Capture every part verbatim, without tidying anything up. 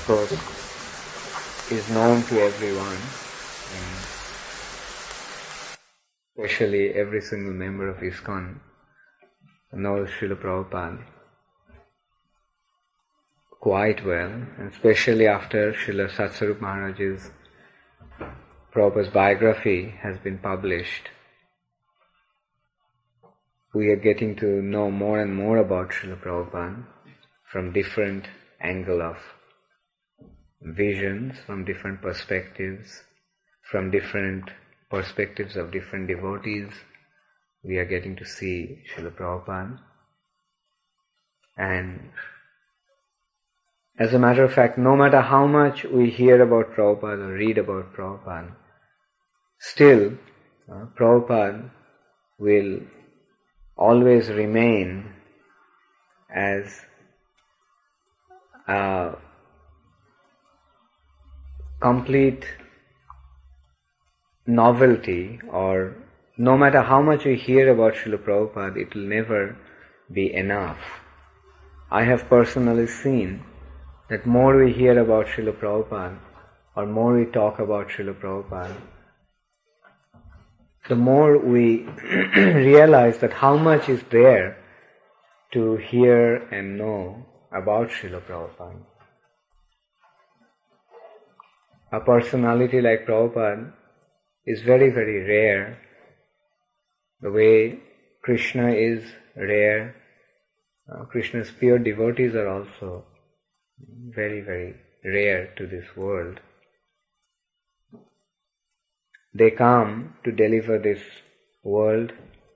course, is known to everyone, and especially every single member of ISKCON knows Srila Prabhupada quite well, and especially after Srila Satsarup Maharaj's Prabhupada's biography has been published. We are getting to know more and more about Srila Prabhupada from different angle of visions, from different perspectives, from different perspectives of different devotees. We are getting to see Srila Prabhupada. And as a matter of fact, no matter how much we hear about Prabhupada or read about Prabhupada, still uh, Prabhupada will always remain as a complete novelty, or no matter how much we hear about Srila Prabhupada, it will never be enough. I have personally seen that more we hear about Srila Prabhupada, or more we talk about Srila Prabhupada, the more we realize that how much is there to hear and know about Srila Prabhupada. A personality like Prabhupada is very, very rare. The way Krishna is rare, uh, Krishna's pure devotees are also very, very rare to this world. They come to deliver this world,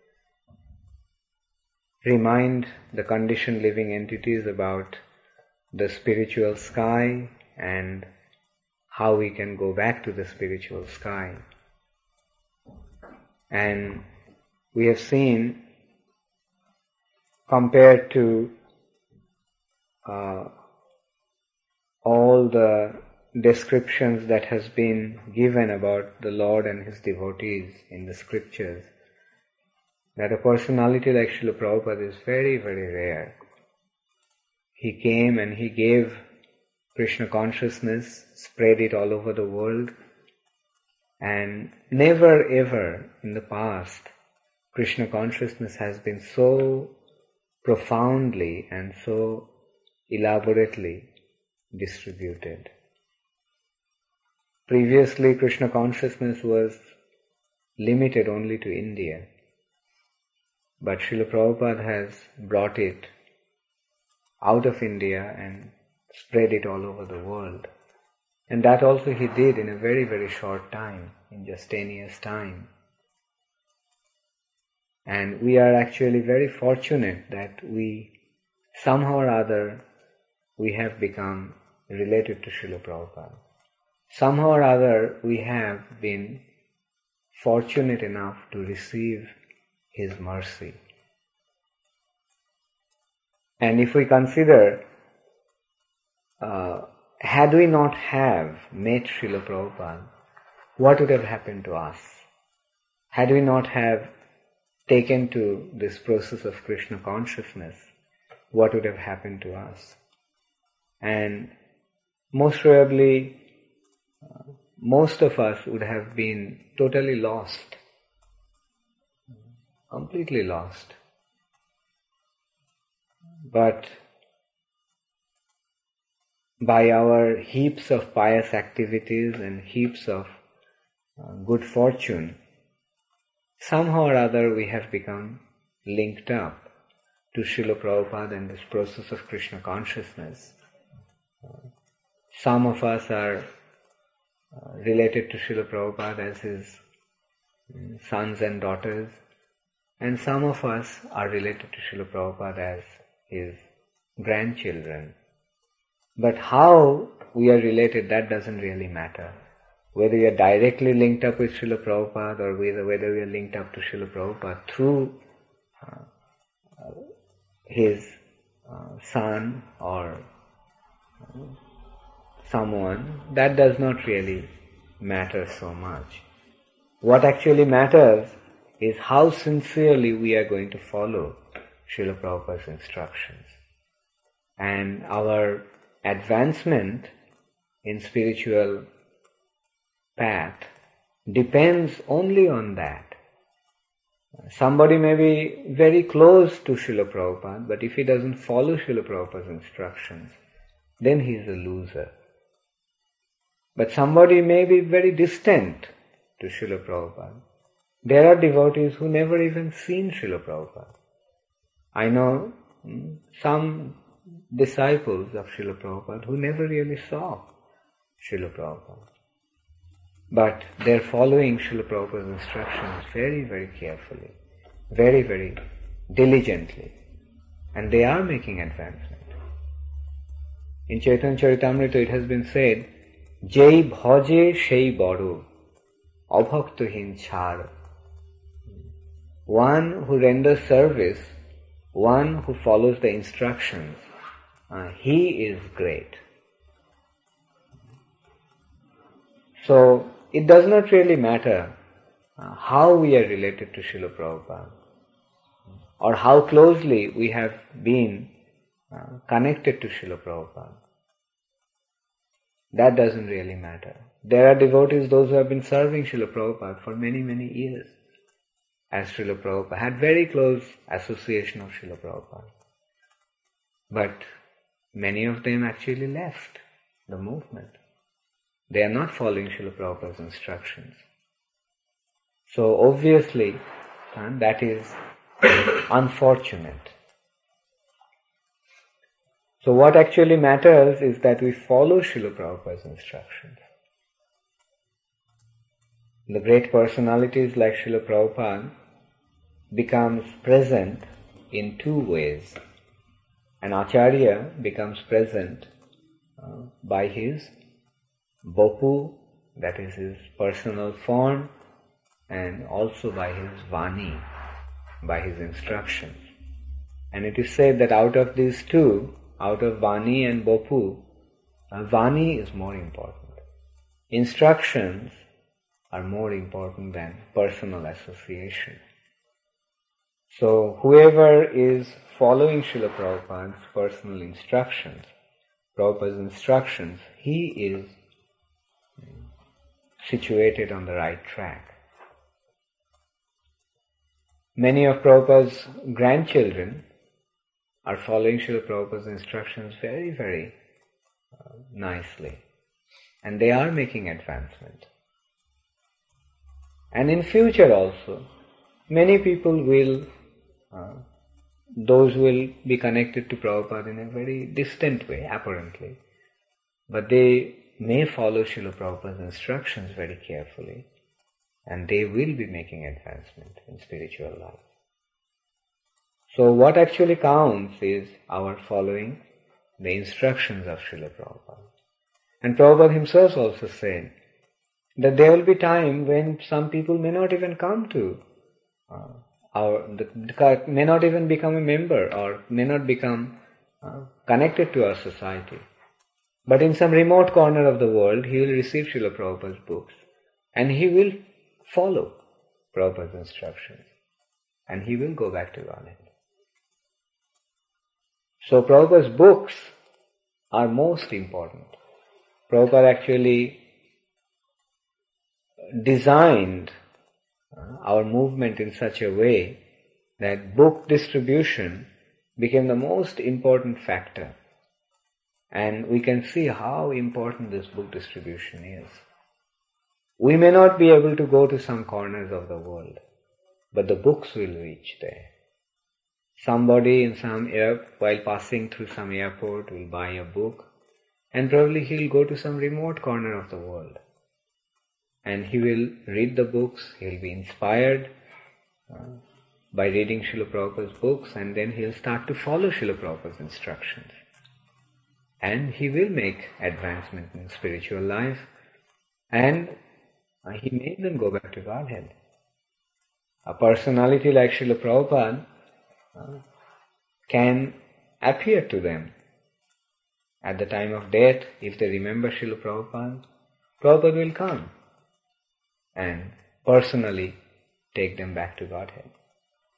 remind the conditioned living entities about the spiritual sky and how we can go back to the spiritual sky. And we have seen, compared to uh, all the descriptions that has been given about the Lord and His devotees in the scriptures, that a personality like Srila Prabhupada is very, very rare. He came and He gave Krishna consciousness, spread it all over the world, and never ever in the past Krishna consciousness has been so profoundly and so elaborately distributed. Previously, Krishna consciousness was limited only to India, but Srila Prabhupada has brought it out of India and spread it all over the world. And that also He did in a very, very short time, in just ten years' time. And we are actually very fortunate that we, somehow or other, we have become related to Srila Prabhupada. Somehow or other, we have been fortunate enough to receive His mercy. And if we consider, uh, had we not have met Srila Prabhupada, what would have happened to us? Had we not have taken to this process of Krishna consciousness, what would have happened to us? And most probably, uh, most of us would have been totally lost, completely lost. But by our heaps of pious activities and heaps of uh, good fortune, somehow or other we have become linked up to Srila Prabhupada and this process of Krishna consciousness. Uh, some of us are uh, related to Srila Prabhupada as his um, sons and daughters, and some of us are related to Srila Prabhupada as his grandchildren. But how we are related, that doesn't really matter. Whether we are directly linked up with Srila Prabhupada or whether, whether we are linked up to Srila Prabhupada through uh, uh, his uh, son or uh, someone, that does not really matter so much. What actually matters is how sincerely we are going to follow Srila Prabhupada's instructions. And our advancement in spiritual path depends only on that. Somebody may be very close to Srila Prabhupada, but if he doesn't follow Srila Prabhupada's instructions, then he is a loser. But somebody may be very distant to Srila Prabhupada. There are devotees who never even seen Srila Prabhupada. I know hmm, some disciples of Srila Prabhupada who never really saw Srila Prabhupada. But they're following Srila Prabhupada's instructions very, very carefully, very, very diligently. And they are making advancement. In Chaitanya Charitamrita it has been said, Jai bhaje shei baro, abhaktahin chhar. One who renders service, one who follows the instructions, uh, he is great. So, it does not really matter uh, how we are related to Srila Prabhupada or how closely we have been uh, connected to Srila Prabhupada. That doesn't really matter. There are devotees, those who have been serving Srila Prabhupada for many, many years, as Srila Prabhupada had very close association of Srila Prabhupada. But many of them actually left the movement. They are not following Srila Prabhupada's instructions. So obviously, uh, that is unfortunate. So what actually matters is that we follow Srila Prabhupada's instructions. The great personalities like Srila Prabhupada becomes present in two ways. An Acharya becomes present uh, by his Bopu, that is his personal form, and also by his Vani, by his instructions. And it is said that out of these two, out of Vani and Bopu, uh, Vani is more important. Instructions are more important than personal association. So whoever is following Srila Prabhupada's personal instructions, Prabhupada's instructions, he is situated on the right track. Many of Prabhupada's grandchildren are following Srila Prabhupada's instructions very, very uh, nicely. And they are making advancement. And in future also, many people will, uh, those will be connected to Prabhupada in a very distant way, apparently. But they may follow Srila Prabhupada's instructions very carefully, and they will be making advancement in spiritual life. So what actually counts is our following the instructions of Srila Prabhupada. And Prabhupada himself also said that there will be time when some people may not even come to uh, our, the, may not even become a member or may not become uh, connected to our society. But in some remote corner of the world, he will receive Srila Prabhupada's books and he will follow Prabhupada's instructions and he will go back to Godhead. So Prabhupada's books are most important. Prabhupada actually designed our movement in such a way that book distribution became the most important factor. And we can see how important this book distribution is. We may not be able to go to some corners of the world, but the books will reach there. Somebody in some air, while passing through some airport will buy a book, and probably he'll go to some remote corner of the world. And he will read the books, he'll be inspired uh, by reading Srila Prabhupada's books, and then he'll start to follow Srila Prabhupada's instructions. And he will make advancement in spiritual life, and uh, he may even go back to Godhead. A personality like Srila Prabhupada uh, can appear to them. At the time of death, if they remember Srila Prabhupada, Prabhupada will come and personally take them back to Godhead.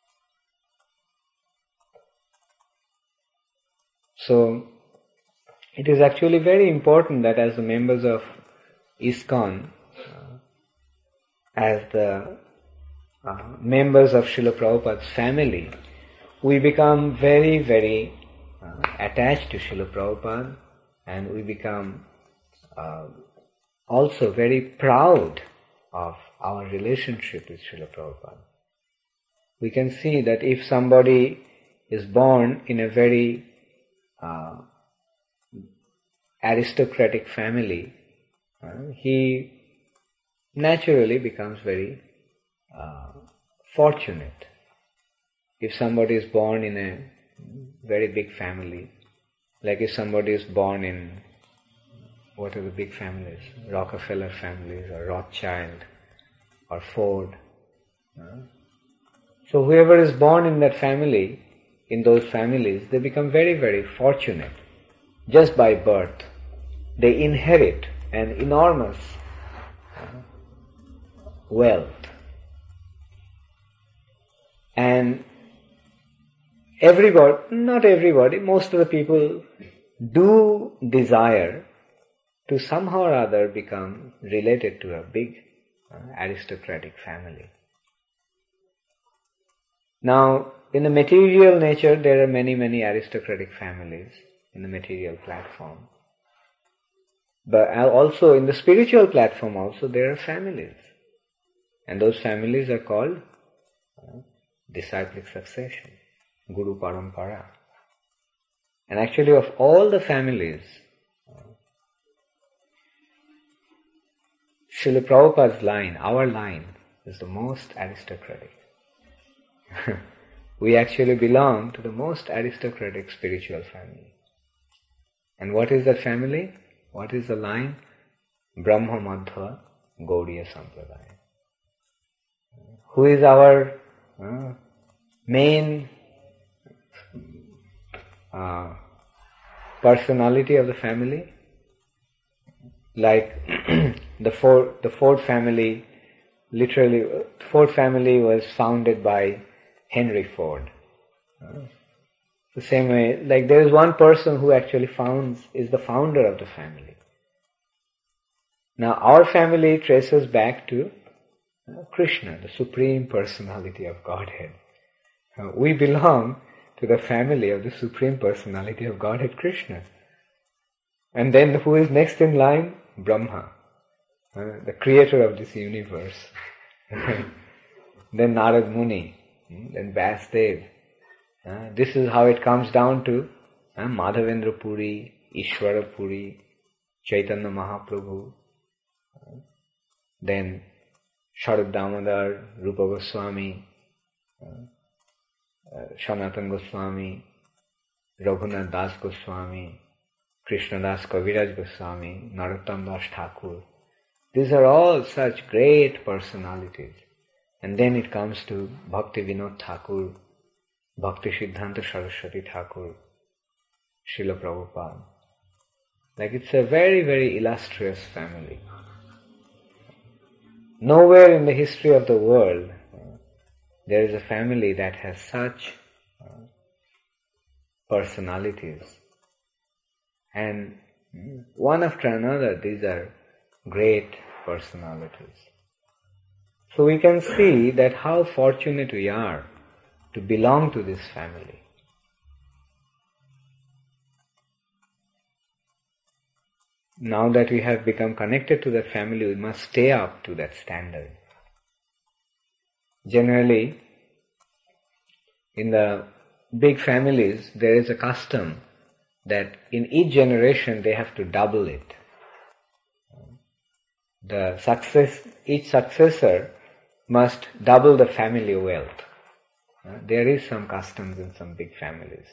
So, it is actually very important that as the members of ISKCON, uh, as the uh, members of Srila Prabhupada's family, we become very, very uh, attached to Srila Prabhupada, and we become uh, also very proud of our relationship with Srila Prabhupada. We can see that if somebody is born in a very uh, aristocratic family, uh, he naturally becomes very uh, fortunate. If somebody is born in a very big family, like if somebody is born in, what are the big families? Rockefeller families or Rothschild or Ford. Uh, so whoever is born in that family, in those families, they become very, very fortunate just by birth. They inherit an enormous uh, wealth. And everybody, not everybody, most of the people do desire to somehow or other become related to a big uh, aristocratic family. Now, in the material nature, there are many, many aristocratic families in the material platform. But also in the spiritual platform also there are families. And those families are called uh, disciplic succession, Guru Parampara. And actually of all the families, uh, Srila Prabhupada's line, our line, is the most aristocratic. We actually belong to the most aristocratic spiritual family. And what is that family? What is the line? Brahma Madhva Gaudiya Sampradaya. Who is our uh, main uh, personality of the family? Like the Ford, the Ford family, literally, Ford family was founded by Henry Ford. Uh, the same way, like there is one person who actually founds, is the founder of the family. Now our family traces back to uh, Krishna, the Supreme Personality of Godhead. Uh, we belong to the family of the Supreme Personality of Godhead, Krishna. And then who is next in line? Brahma, uh, the creator of this universe. Then Narad Muni, then Vasudev. Uh, this is how it comes down to uh, Madhavendra Puri, Ishwara Puri, Chaitanya Mahaprabhu, uh, then Sharad Damodar, Rupa Goswami, uh, uh, Sanatana Goswami, Raghunath Das Goswami, Krishna Das Kaviraj Goswami, Narottam Das Thakur. These are all such great personalities. And then it comes to Bhakti Vinod Thakur, Bhakti Siddhanta Saraswati Thakur, Srila Prabhupada. Like it's a very, very illustrious family. Nowhere in the history of the world uh, there is a family that has such uh, personalities. And one after another, these are great personalities. So we can see that how fortunate we are to belong to this family. Now that we have become connected to that family, we must stay up to that standard. Generally, in the big families, there is a custom that in each generation they have to double it. The success, each successor must double the family wealth. Uh, there is some customs in some big families.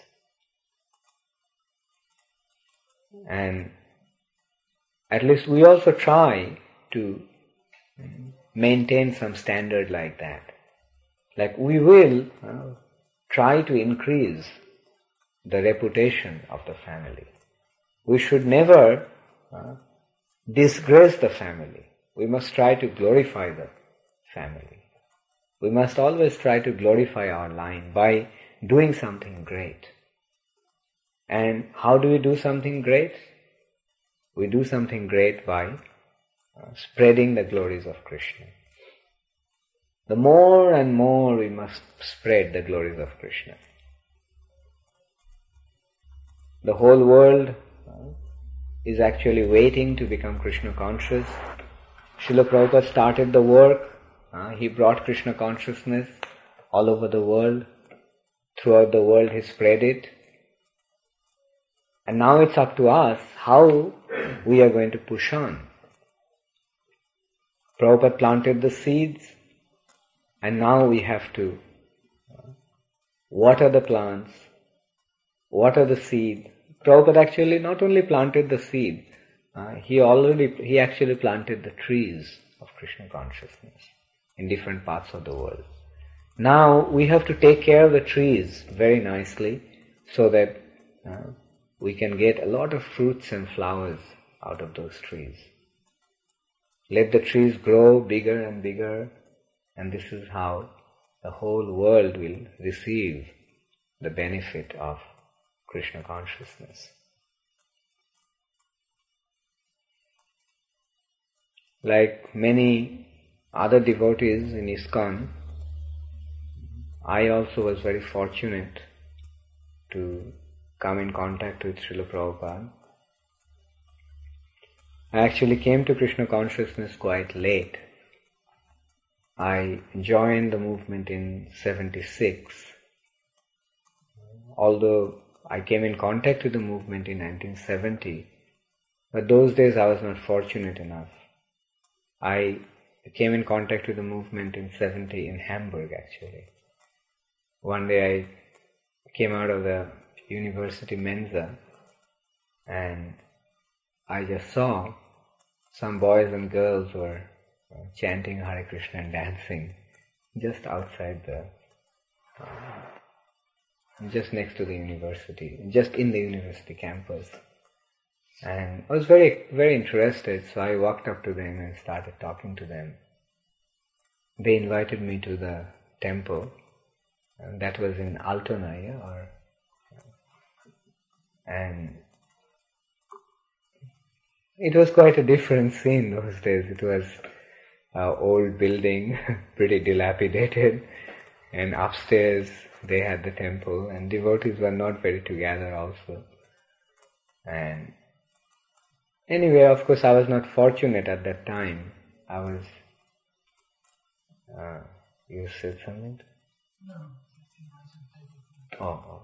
And at least we also try to maintain some standard like that. Like we will uh, try to increase the reputation of the family. We should never uh, disgrace the family. We must try to glorify the family. We must always try to glorify our line by doing something great. And how do we do something great? we do something great by uh, spreading the glories of Krishna. The more and more we must spread the glories of Krishna. The whole world uh, is actually waiting to become Krishna conscious. Srila Prabhupada started the work. Uh, he brought Krishna consciousness all over the world. Throughout the world he spread it. And now it's up to us how we are going to push on. Prabhupada planted the seeds, and now we have to water the plants, water the seed. Prabhupada actually not only planted the seed, uh, he already, he actually planted the trees of Krishna consciousness in different parts of the world. Now we have to take care of the trees very nicely so that uh, we can get a lot of fruits and flowers out of those trees. Let the trees grow bigger and bigger, and this is how the whole world will receive the benefit of Krishna consciousness. Like many other devotees in ISKCON, I also was very fortunate to come in contact with Srila Prabhupada. I actually came to Krishna consciousness quite late. I joined the movement in seventy-six. Although I came in contact with the movement in nineteen seventy, but those days I was not fortunate enough. I came in contact with the movement in seventy in Hamburg actually. One day I came out of the university Mensa and I just saw some boys and girls were chanting Hare Krishna and dancing just outside the, uh, just next to the university, just in the university campus. And I was very, very interested, so I walked up to them and started talking to them. They invited me to the temple, and that was in Altona, yeah, or, and it was quite a different scene those days. It was an old building, pretty dilapidated, and upstairs they had the temple, and devotees were not very together also. And anyway, of course, I was not fortunate at that time. I was... Uh, you said something? No. Oh, oh.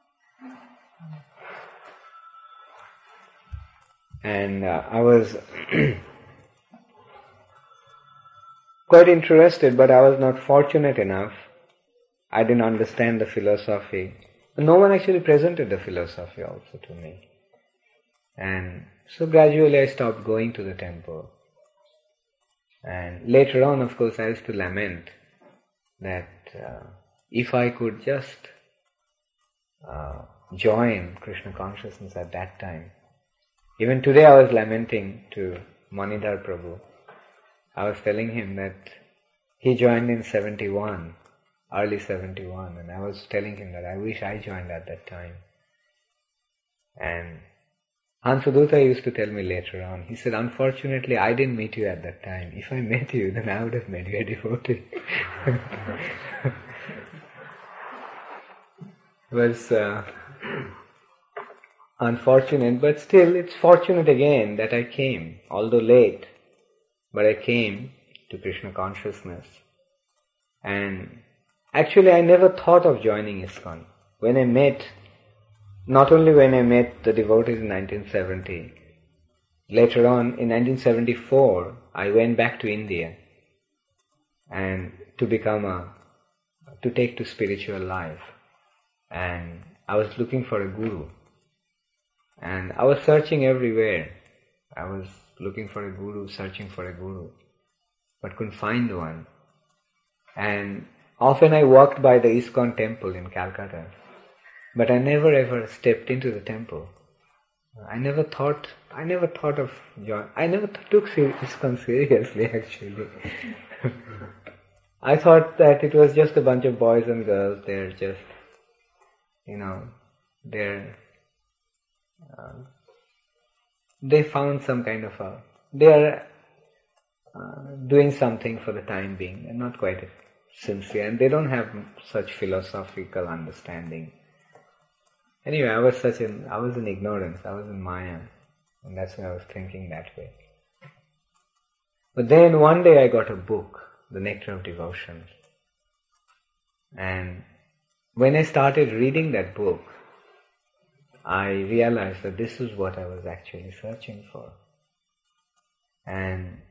And uh, I was quite interested, but I was not fortunate enough. I didn't understand the philosophy. No one actually presented the philosophy also to me. And so gradually I stopped going to the temple. And later on, of course, I used to lament that uh, if I could just uh, join Krishna consciousness at that time. Even today I was lamenting to Manidhar Prabhu. I was telling him that he joined in seventy-one, early seventy-one, and I was telling him that I wish I joined at that time. And Hansudutta used to tell me later on, he said, unfortunately I didn't meet you at that time. If I met you, then I would have made you a devotee. It was uh, unfortunate, but still it's fortunate again that I came, although late, but I came to Krishna consciousness. And actually I never thought of joining ISKCON. When I met, not only when I met the devotees in nineteen seventy, later on in nineteen seventy-four I went back to India and to become a, to take to spiritual life. And I was looking for a guru. And I was searching everywhere. I was looking for a guru, searching for a guru, but couldn't find one. And often I walked by the ISKCON temple in Calcutta, but I never ever stepped into the temple. I never thought, I never thought of join. I never th- took ISKCON seriously actually. I thought that it was just a bunch of boys and girls. They're just, you know, they're uh, they found some kind of a, they are uh, doing something for the time being and not quite sincere, and they don't have such philosophical understanding. Anyway, I was such in, I was in ignorance, I was in Maya, and that's why I was thinking that way. But then one day I got a book, The Nectar of Devotion, and when I started reading that book, I realized that this is what I was actually searching for. And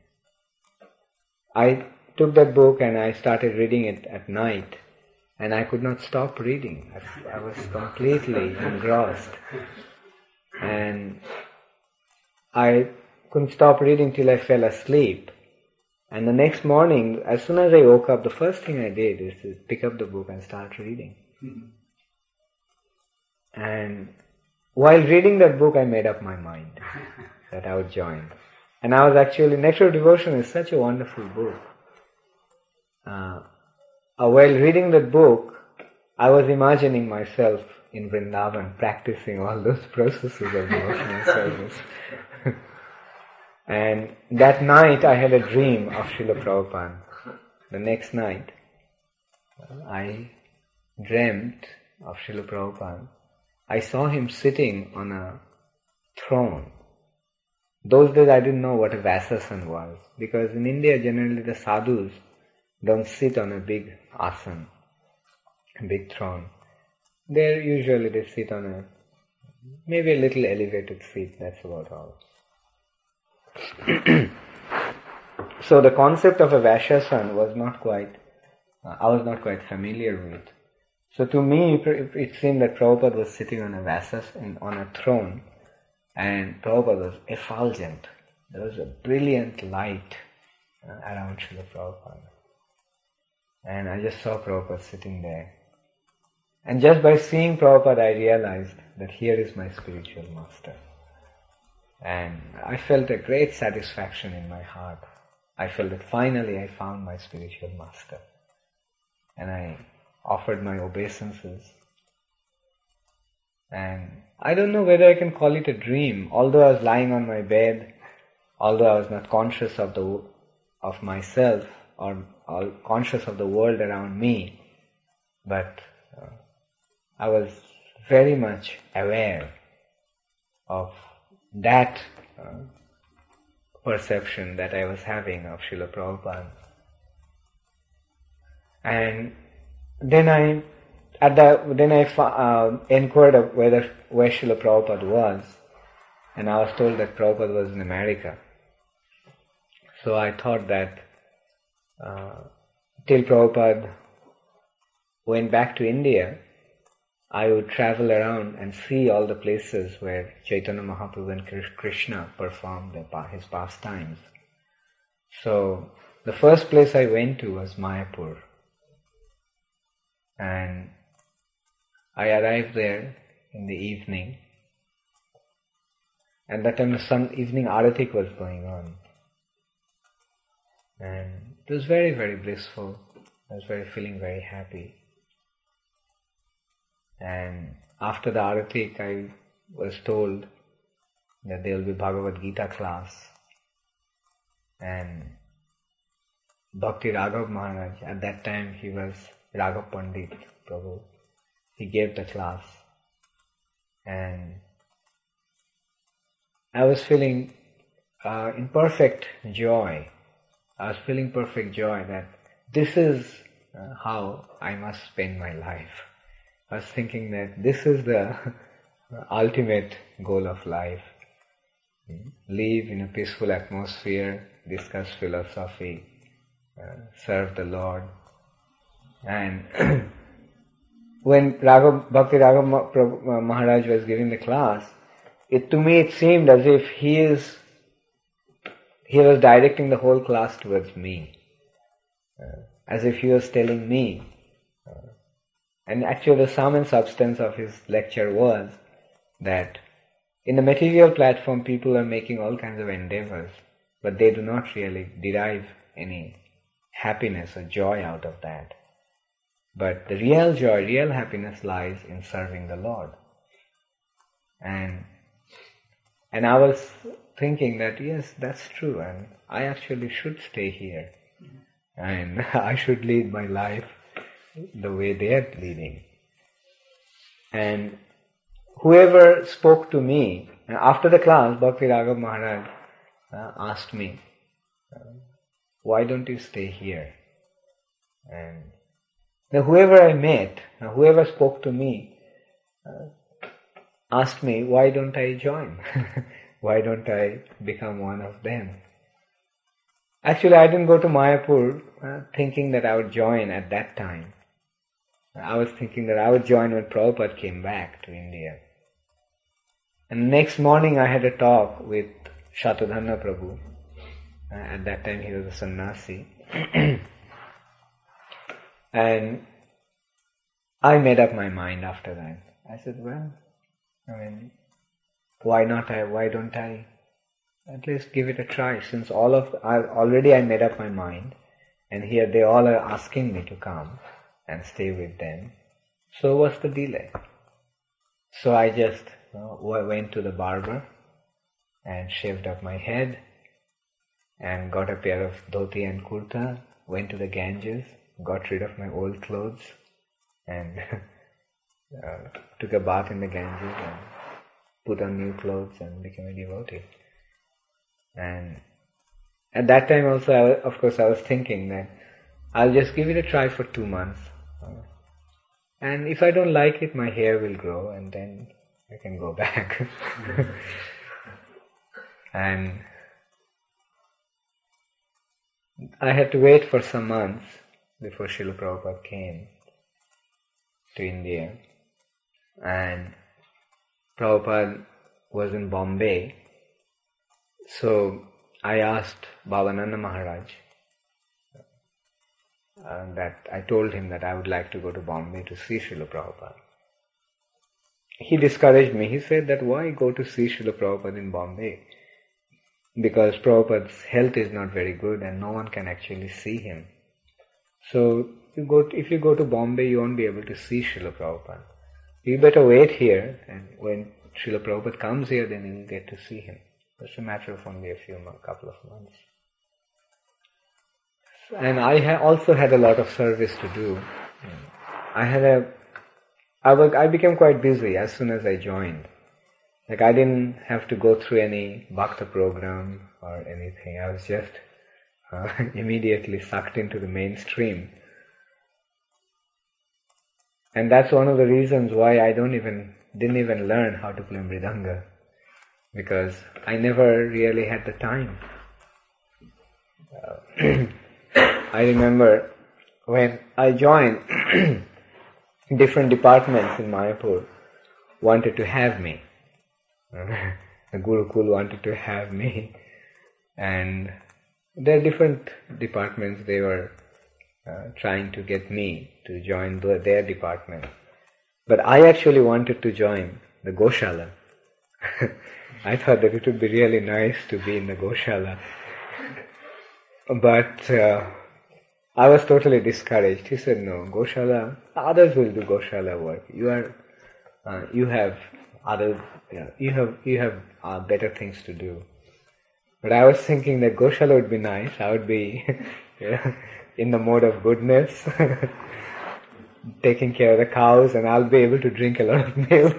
I took that book and I started reading it at night, and I could not stop reading. I, I was completely engrossed. And I couldn't stop reading till I fell asleep. And the next morning, as soon as I woke up, the first thing I did is to pick up the book and start reading. Mm-hmm. And while reading that book, I made up my mind that I would join. And I was actually, Nectar of Devotion is such a wonderful book. Uh, uh, while reading that book, I was imagining myself in Vrindavan practicing all those processes of devotional service. And that night I had a dream of Srila Prabhupada. The next night I dreamt of Srila Prabhupada. I saw him sitting on a throne. Those days I didn't know what a Vyasasana was, because in India generally the sadhus don't sit on a big asana, a big throne. They're usually they sit on a maybe a little elevated seat, that's about all. So the concept of a Vyasasana was not quite, uh, I was not quite familiar with. So to me, it, it seemed that Prabhupada was sitting on a Vyasasana, on a throne, and Prabhupada was effulgent. There was a brilliant light uh, around Srila Prabhupada. And I just saw Prabhupada sitting there. And just by seeing Prabhupada, I realized that here is my spiritual master. And I felt a great satisfaction in my heart. I felt that finally I found my spiritual master. And I offered my obeisances. And I don't know whether I can call it a dream. Although I was lying on my bed, although I was not conscious of the of myself or, or conscious of the world around me, but uh, I was very much aware of that uh, perception that I was having of Srila Prabhupada. And then I, at the, then I uh, inquired of whether where Srila Prabhupada was, and I was told that Prabhupada was in America. So I thought that uh, till Prabhupada went back to India, I would travel around and see all the places where Chaitanya Mahaprabhu and Krishna performed his pastimes. So the first place I went to was Mayapur. And I arrived there in the evening. And that time some evening aratik was going on. And it was very, very blissful. I was very feeling very happy. And after the aratik, I was told that there will be Bhagavad Gita class. And Bhakti Raghav Maharaj, at that time he was Raghav Pandit Prabhu. He gave the class. And I was feeling uh, in perfect joy. I was feeling perfect joy that this is uh, how I must spend my life. I was thinking that this is the ultimate goal of life. Live in a peaceful atmosphere, discuss philosophy, uh, serve the Lord. And when Raghav, Bhakti Raghav Maharaj was giving the class, it to me it seemed as if he is he was directing the whole class towards me, uh, as if he was telling me. Uh, and actually the sum and substance of his lecture was that in the material platform people are making all kinds of endeavors, but they do not really derive any happiness or joy out of that. But the real joy, real happiness lies in serving the Lord. And And I was thinking that yes, that's true, and I actually should stay here. And I should lead my life the way they are leading. And whoever spoke to me, after the class, Bhakti Raghav Maharaj uh, asked me, uh, why don't you stay here? And then whoever I met, uh, whoever spoke to me, uh, asked me, why don't I join? Why don't I become one of them? Actually, I didn't go to Mayapur uh, thinking that I would join at that time. I was thinking that I would join when Prabhupada came back to India. And next morning I had a talk with Shatadhanna Prabhu. Uh, at that time he was a sannyasi. And I made up my mind after that. I said, well, I mean, why not I, why don't I at least give it a try, since all of, I already I made up my mind, and here they all are asking me to come and stay with them. So what's the delay? So I just you know, went to the barber and shaved up my head and got a pair of dhoti and kurta, went to the Ganges, got rid of my old clothes and uh, took a bath in the Ganges and put on new clothes and became a devotee. And at that time also, I, of course, I was thinking that I'll just give it a try for two months. And if I don't like it, my hair will grow and then I can go back. And I had to wait for some months before Srila Prabhupada came to India. And Prabhupada was in Bombay. So I asked Bhavananda Maharaj uh, that I told him that I would like to go to Bombay to see Srila Prabhupada. He discouraged me. He said that why go to see Srila Prabhupada in Bombay? Because Prabhupada's health is not very good and no one can actually see him. So you go to, if you go to Bombay, you won't be able to see Srila Prabhupada. You better wait here, and when Srila Prabhupada comes here, then you will get to see him. It's a matter of only a few, a couple of months. And I ha- also had a lot of service to do. I had a, I was, I became quite busy as soon as I joined. Like I didn't have to go through any bhakta program or anything. I was just uh, immediately sucked into the mainstream. And that's one of the reasons why I don't even, didn't even learn how to play mridanga. Because I never really had the time. Uh, I remember when I joined, different departments in Mayapur wanted to have me. The Gurukul wanted to have me. And there are different departments, they were uh, trying to get me to join the, their department. But I actually wanted to join the Goshala. I thought that it would be really nice to be in the Goshala. But uh, I was totally discouraged. He said, no, Goshala, others will do Goshala work. You are, uh, you have other, you, know, you have, you have uh, better things to do. But I was thinking that Goshala would be nice. I would be you know, in the mode of goodness, taking care of the cows, and I'll be able to drink a lot of milk.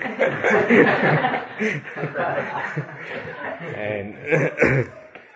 and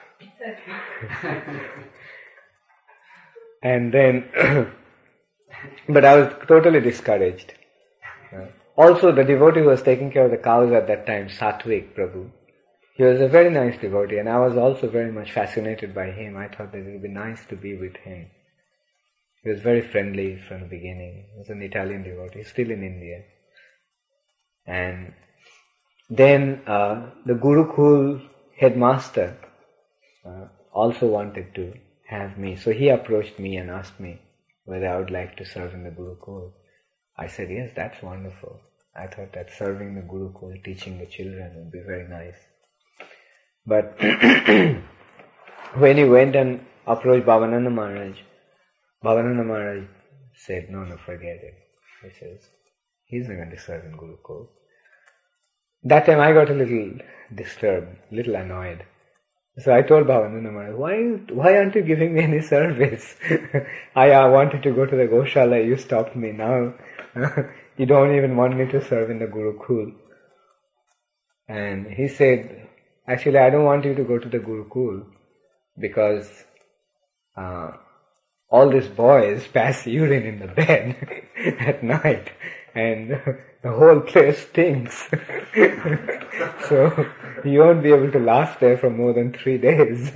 and then, but I was totally discouraged. Uh, also, the devotee who was taking care of the cows at that time, Satvik Prabhu, he was a very nice devotee, and I was also very much fascinated by him. I thought that it would be nice to be with him. He was very friendly from the beginning. He was an Italian devotee, still in India. And then uh, the Gurukul headmaster uh, also wanted to have me. So he approached me and asked me whether I would like to serve in the Gurukul. I said, yes, that's wonderful. I thought that serving the Gurukul, teaching the children would be very nice. But when he went and approached Bhavananda Maharaj, Bhavananda Maharaj said, no, no, forget it. He says, he's not going to serve in Gurukul. That time I got a little disturbed, a little annoyed. So I told Bhavananda Maharaj, why, why aren't you giving me any service? I uh, wanted to go to the Goshala, you stopped me now. You don't even want me to serve in the Gurukul. And he said, actually I don't want you to go to the Gurukul because uh, all these boys pass urine in the bed at night and the whole place stinks. So you won't be able to last there for more than three days.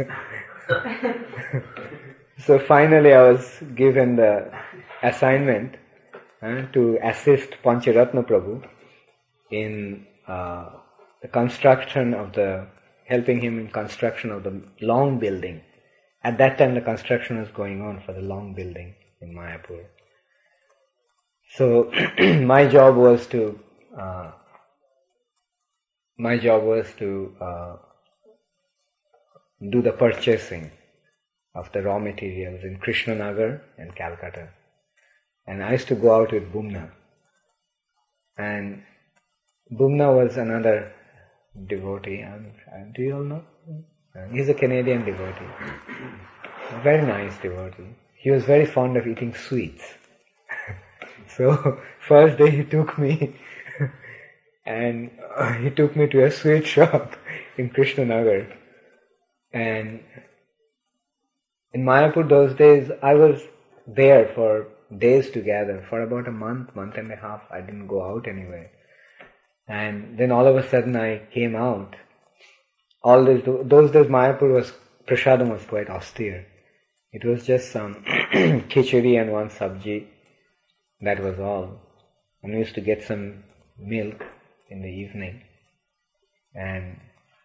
So finally I was given the assignment uh, to assist Pancharatna Prabhu in uh, the construction of the, helping him in construction of the long building. At that time the construction was going on for the long building in Mayapur. So my job was to uh, my job was to uh, do the purchasing of the raw materials in Krishnanagar and Calcutta. And I used to go out with Bhumna. And Bhumna was another devotee. And, and do you all know? He's a Canadian devotee. A very nice devotee. He was very fond of eating sweets. So first day he took me and uh, he took me to a sweet shop in Krishnanagar. And in Mayapur those days I was there for days together. For about a month, month and a half I didn't go out anywhere. And then all of a sudden I came out. All those, those days Mayapur was, prasadam was quite austere. It was just some khichdi and one sabji. That was all. And we used to get some milk in the evening. And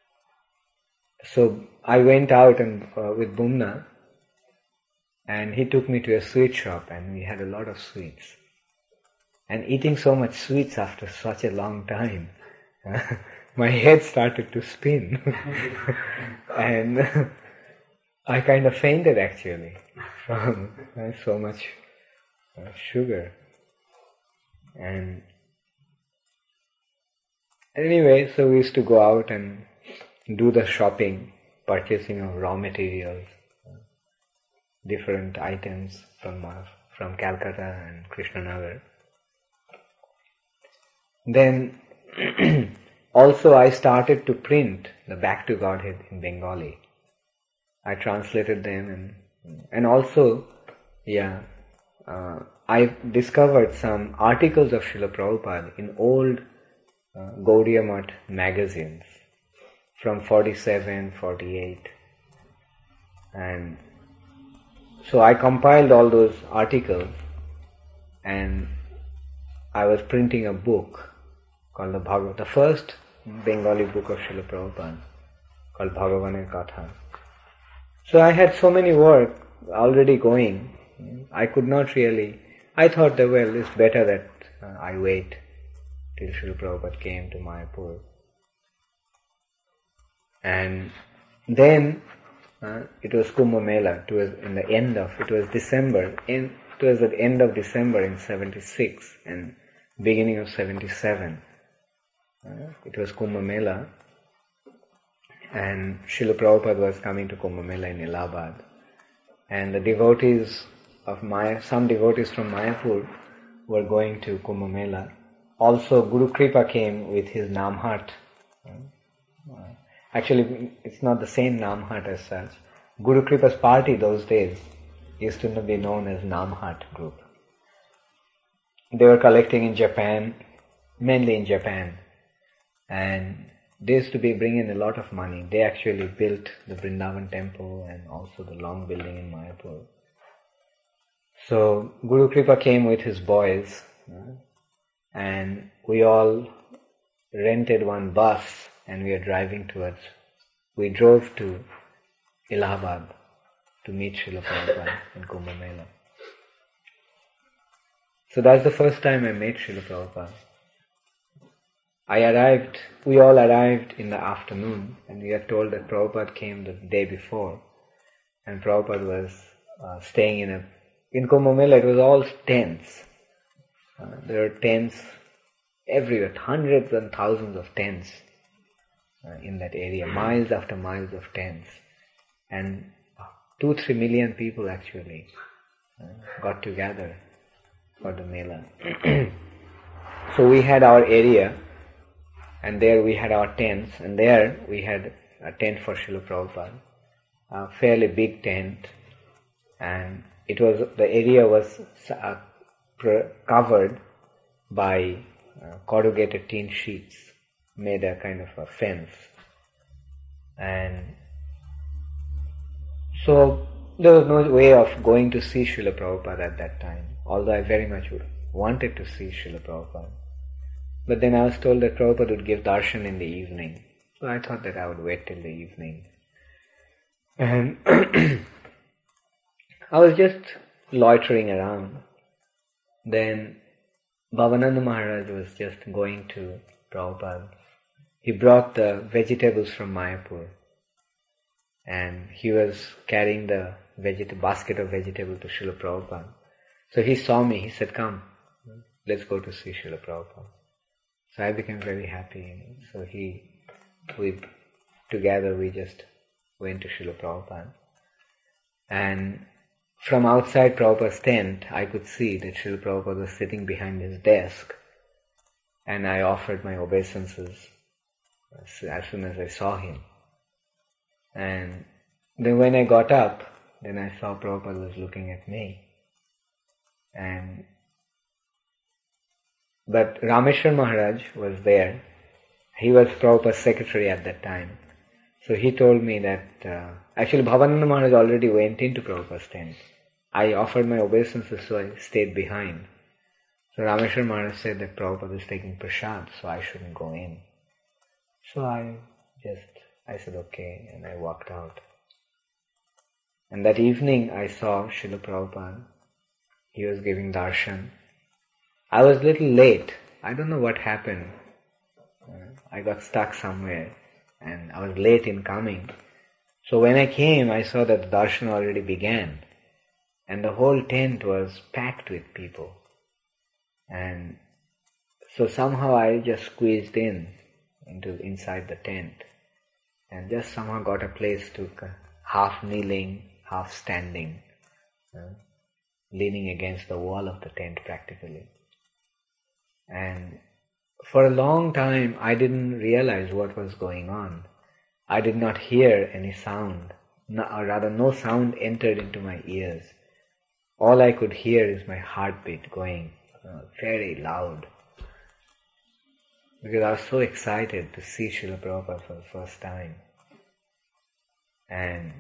so I went out and uh, with Bhumna, and he took me to a sweet shop and we had a lot of sweets. And eating so much sweets after such a long time, my head started to spin. And I kind of fainted actually from uh, so much uh, sugar. And anyway, so we used to go out and do the shopping, purchasing of raw materials, uh, different items from uh, from Calcutta and Krishnanagar. Then also I started to print the Back to Godhead in Bengali. I translated them and and also, yeah, uh, I discovered some articles of Srila Prabhupada in old uh, Gaudiya Math magazines from forty-seven, forty-eight. And so I compiled all those articles and I was printing a book called the Bhagavad, the first Bengali book of Srila Prabhupada called Bhagavaner Katha. So I had so many work already going. I could not really, I thought that well, it's better that uh, I wait till Srila Prabhupada came to Mayapur. And then uh, it was Kumbh Mela. It was in the end of, it was December, in, it was at the end of December in seventy-six and beginning of seventy-seven. Uh, it was Kumbh Mela. And Srila Prabhupada was coming to Kumbh Mela in Allahabad. And the devotees of Maya, some devotees from Mayapur were going to Kumbh Mela. Also Guru Kripa came with his Namhat. Actually, it's not the same Namhat as such. Guru Kripa's party those days used to be known as Namhat group. They were collecting in Japan, mainly in Japan. And they used to be bringing a lot of money. They actually built the Vrindavan temple and also the long building in Mayapur. So Guru Kripa came with his boys, uh, and we all rented one bus and we were driving towards, we drove to Allahabad to meet Srila Prabhupada in Kumbh Mela. So that's the first time I met Srila Prabhupada. I arrived, we all arrived in the afternoon and we were told that Prabhupada came the day before and Prabhupada was uh, staying in a, in Kumbh Mela it was all tents. Uh, there were tents everywhere, hundreds and thousands of tents uh, in that area, miles after miles of tents. And two, three million people actually uh, got together for the Mela. So we had our area, and there we had our tents, and there we had a tent for Srila Prabhupada, a fairly big tent, and it was, the area was uh, pr- covered by uh, corrugated tin sheets, made a kind of a fence. And so there was no way of going to see Srila Prabhupada at that time, although I very much wanted to see Srila Prabhupada. But then I was told that Prabhupada would give darshan in the evening. So I thought that I would wait till the evening. And I was just loitering around. Then Bhavananda Maharaj was just going to Prabhupada. He brought the vegetables from Mayapur. And he was carrying the vegeta- basket of vegetables to Srila Prabhupada. So he saw me, he said, "Come, let's go to see Srila Prabhupada." So I became very happy. So he, we, together we just went to Srila Prabhupada. And from outside Prabhupada's tent, I could see that Srila Prabhupada was sitting behind his desk. And I offered my obeisances as soon as I saw him. And then when I got up, then I saw Prabhupada was looking at me. And but Rameshwar Maharaj was there. He was Prabhupada's secretary at that time. So he told me that, uh, actually Bhavananda Maharaj already went into Prabhupada's tent. I offered my obeisances, so I stayed behind. So Rameshwar Maharaj said that Prabhupada is taking prasad, so I shouldn't go in. So I just, I said okay, and I walked out. And that evening I saw Srila Prabhupada. He was giving darshan. I was a little late. I don't know what happened. Uh, I got stuck somewhere and I was late in coming. So when I came, I saw that the darshan already began. And the whole tent was packed with people. And so somehow I just squeezed in, into inside the tent. And just somehow got a place to half kneeling, half standing, uh, leaning against the wall of the tent practically. And for a long time I didn't realize what was going on. I did not hear any sound, no, or rather no sound entered into my ears. All I could hear is my heartbeat going uh, very loud. Because I was so excited to see Srila Prabhupada for the first time. And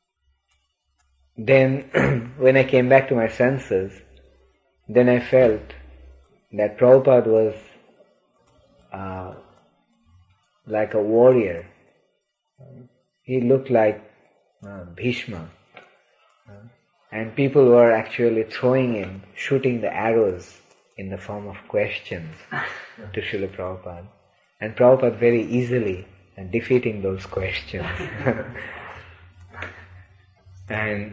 then when I came back to my senses, then I felt that Prabhupada was uh, like a warrior. He looked like uh, Bhishma. Uh, and people were actually throwing in, shooting the arrows in the form of questions to Srila Prabhupada. And Prabhupada very easily uh, defeating those questions. And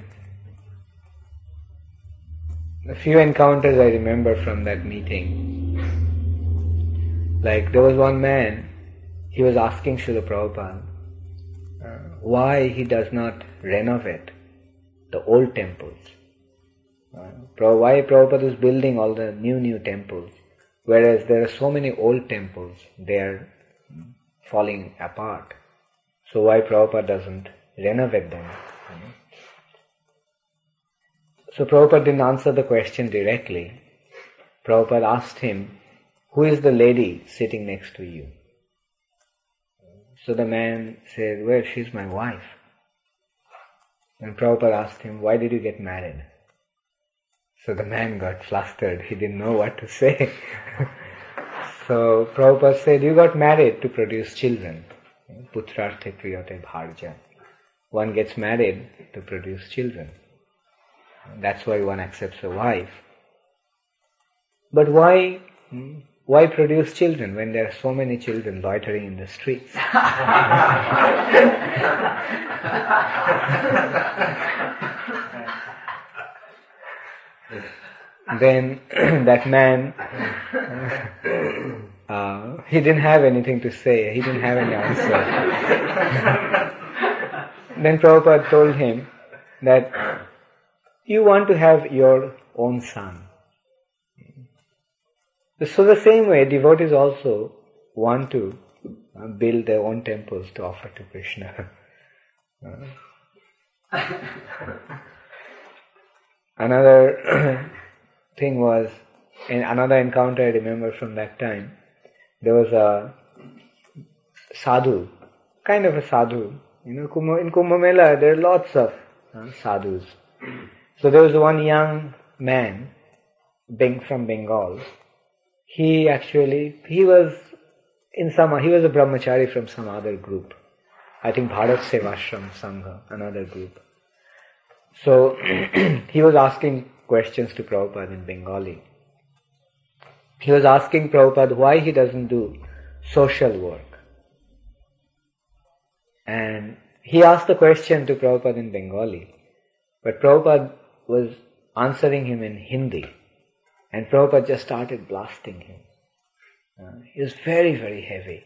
a few encounters I remember from that meeting. Like there was one man, he was asking Srila Prabhupada uh, why he does not renovate the old temples. Uh, why Prabhupada is building all the new new temples, whereas there are so many old temples, they are falling apart. So why Prabhupada doesn't renovate them? So Prabhupada didn't answer the question directly. Prabhupada asked him, "Who is the lady sitting next to you?" So the man said, "Well, she's my wife." And Prabhupada asked him, "Why did you get married?" So the man got flustered. He didn't know what to say. So Prabhupada said, "You got married to produce children. Putrarte priyate bharja." One gets married to produce children. That's why one accepts a wife. But why, why produce children when there are so many children loitering in the streets? Then that man, uh, he didn't have anything to say. He didn't have any answer. Then Prabhupada told him that you want to have your own son. So the same way, devotees also want to uh, build their own temples to offer to Krishna. uh. Another thing was, in another encounter I remember from that time, there was a sadhu, kind of a sadhu. You know, in Kumbh Mela there are lots of uh, sadhus. So there was one young man from Bengal. He actually, he was in some, he was a brahmachari from some other group. I think Bharat Sevashram Sangha, another group. So he was asking questions to Prabhupada in Bengali. He was asking Prabhupada why he doesn't do social work. And he asked the question to Prabhupada in Bengali, but Prabhupada was answering him in Hindi. And Prabhupada just started blasting him. Uh, he was very, very heavy.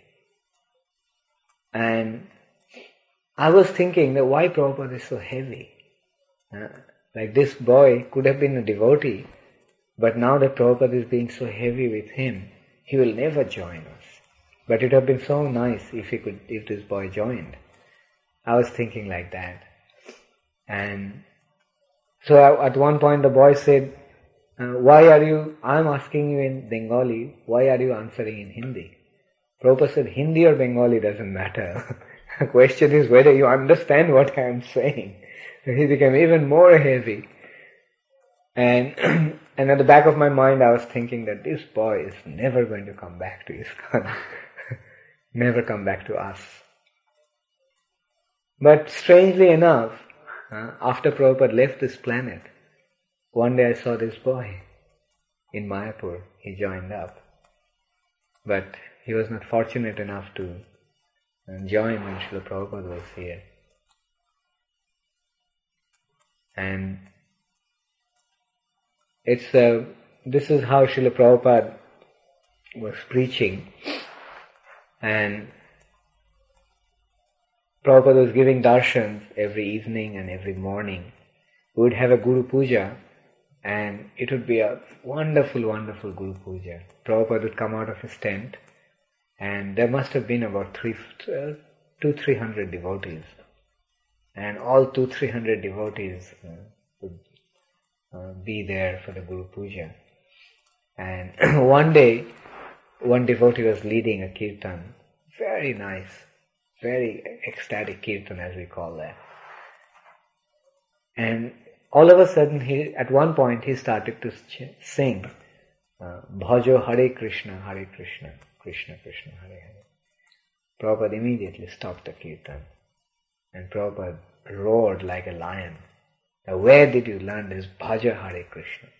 And I was thinking that why Prabhupada is so heavy? Uh, like this boy could have been a devotee, but now that Prabhupada is being so heavy with him, he will never join us. But it would have been so nice if he could, if this boy joined. I was thinking like that. And so at one point the boy said, Uh, why are you, I'm asking you in Bengali, why are you answering in Hindi? Prabhupada said, Hindi or Bengali doesn't matter. The question is whether you understand what I am saying. So he became even more heavy. And, and at the back of my mind I was thinking that this boy is never going to come back to ISKCON. Never come back to us. But strangely enough, uh, after Prabhupada left this planet, one day I saw this boy in Mayapur. He joined up. But he was not fortunate enough to join when Srila Prabhupada was here. And it's uh, this is how Srila Prabhupada was preaching. And Prabhupada was giving darshans every evening and every morning. We would have a Guru Puja. And it would be a wonderful, wonderful Guru Puja. Prabhupada would come out of his tent, and there must have been about three, uh, two, three hundred devotees. And all two, three hundred devotees uh, would uh, be there for the Guru Puja. And one day, one devotee was leading a kirtan. Very nice, very ecstatic kirtan as we call that. And all of a sudden, he at one point he started to ch- sing uh, Bhajo Hare Krishna, Hare Krishna, Krishna Krishna, Hare Hare. Prabhupada immediately stopped the kirtan. And Prabhupada roared like a lion. Now, where did you learn this Bhaja Hare Krishna?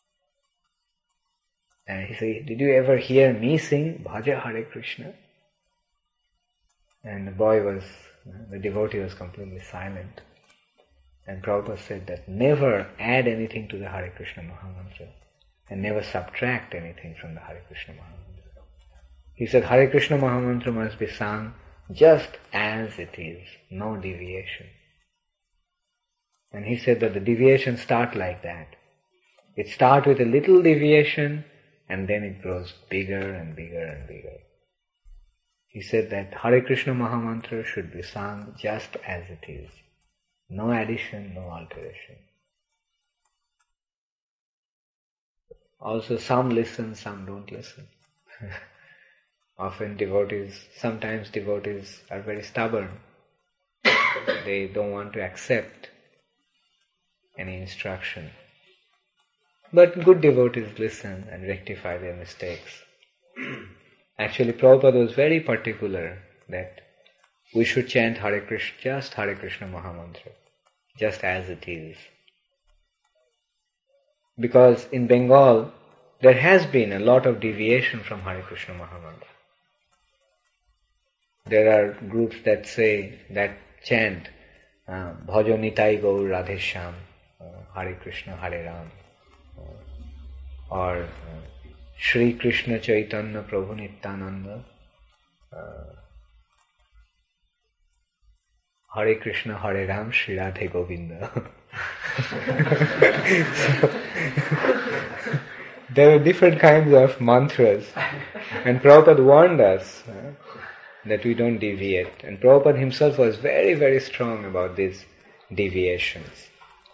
And he said, did you ever hear me sing Bhaja Hare Krishna? And the boy was, the devotee was completely silent. And Prabhupada said that never add anything to the Hare Krishna Mahamantra and never subtract anything from the Hare Krishna Mahamantra. He said Hare Krishna Mahamantra must be sung just as it is, no deviation. And he said that the deviations start like that. It starts with a little deviation and then it grows bigger and bigger and bigger. He said that Hare Krishna Mahamantra should be sung just as it is. No addition, no alteration. Also, some listen, some don't listen. Often devotees, sometimes devotees are very stubborn. They don't want to accept any instruction. But good devotees listen and rectify their mistakes. Actually, Prabhupada was very particular that we should chant Hare Krishna, just Hare Krishna Mahamantra, just as it is. Because in Bengal, there has been a lot of deviation from Hare Krishna Mahamantra. There are groups that say, that chant, uh, Bhajo Nitai Gaur Radhe Shyam, uh, Hare Krishna Hare Ram, uh, or uh, Shri Krishna Chaitanya Prabhu Nityananda, uh, Hare Krishna Hare Ram Shri Radhe Govinda. So, there were different kinds of mantras, and Prabhupada warned us uh, that we don't deviate. And Prabhupada himself was very, very strong about these deviations.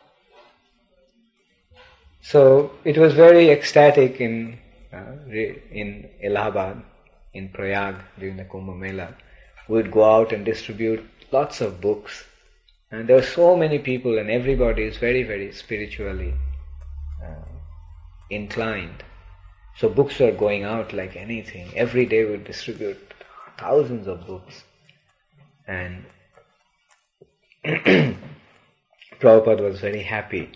So it was very ecstatic in uh, in Allahabad, in Prayag during the Kumbh Mela. We would go out and distribute lots of books, and there were so many people, and everybody is very, very spiritually uh, inclined. So books were going out like anything. Every day we would distribute thousands of books. And Prabhupada was very happy.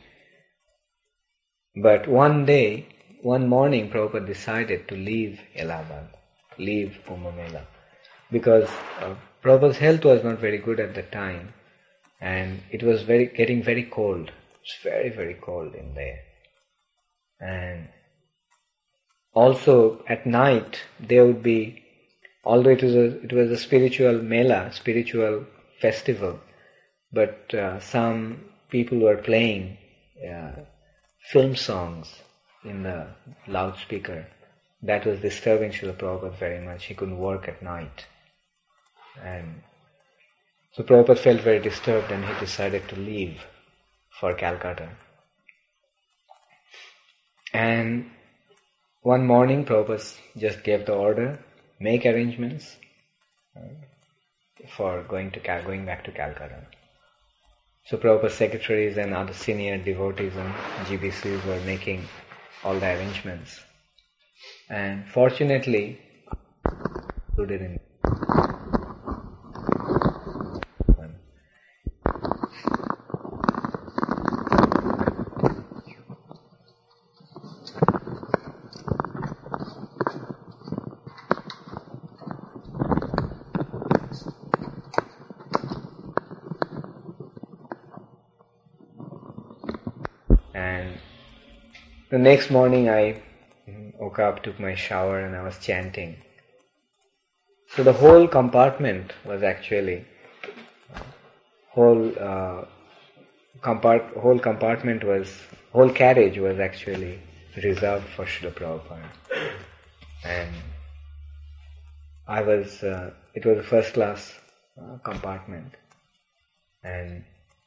But one day, one morning, Prabhupada decided to leave Allahabad, leave Kumbh Mela, because uh, Prabhupada's health was not very good at the time, and it was very getting very cold. It's very, very cold in there. And also at night there would be, although it was a, it was a spiritual mela, spiritual festival, but uh, some people were playing uh, film songs in the loudspeaker. That was disturbing Srila Prabhupada very much. He couldn't work at night. And so Prabhupada felt very disturbed, and he decided to leave for Calcutta. And one morning Prabhupada just gave the order, make arrangements uh, for going to Cal- going back to Calcutta. So Prabhupada's secretaries and other senior devotees and G B Cs were making all the arrangements. And fortunately, included in And the next morning I woke up, took my shower, and I was chanting. So the whole compartment was actually, whole uh, compart whole compartment was, whole carriage was actually reserved for Srila Prabhupada. And I was, uh, it was a first class uh, compartment. And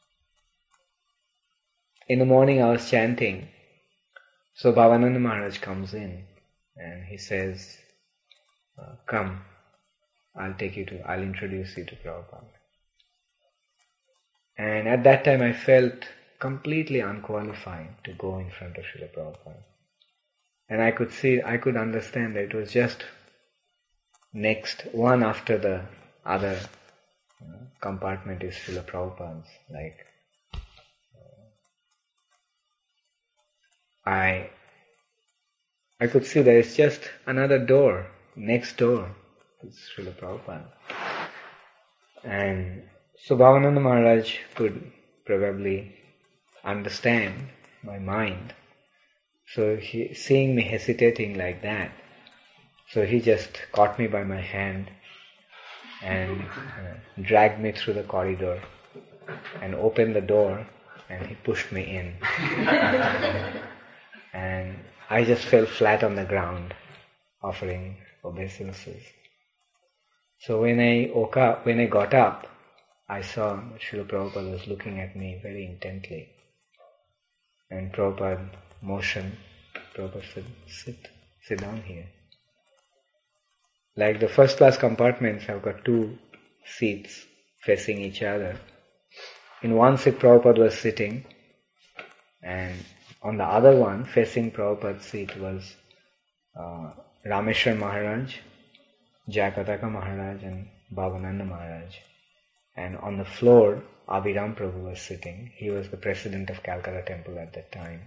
in the morning I was chanting. So Bhavananda Maharaj comes in and he says, uh, come, I'll take you to, I'll introduce you to Prabhupada. And at that time I felt completely unqualified to go in front of Srila Prabhupada. And I could see, I could understand that it was just next, one after the other you know, compartment is Srila Prabhupada's. Like, I I could see there is just another door, next door to Srila Prabhupada. And so Bhavananda Maharaj could probably understand my mind. So he, seeing me hesitating like that, so he just caught me by my hand and uh, dragged me through the corridor and opened the door, and he pushed me in. And I just fell flat on the ground, offering obeisances. So when I woke up, when I got up, I saw that Srila Prabhupada was looking at me very intently. And Prabhupada motioned, Prabhupada said, sit, sit down here. Like the first class compartments have got two seats facing each other. In one seat Prabhupada was sitting, and on the other one, facing Prabhupada's seat, was uh, Rameshwar Maharaj, Jayapataka Maharaj, and Bhavananda Maharaj. And on the floor, Abhiram Prabhu was sitting. He was the president of Calcutta Temple at that time.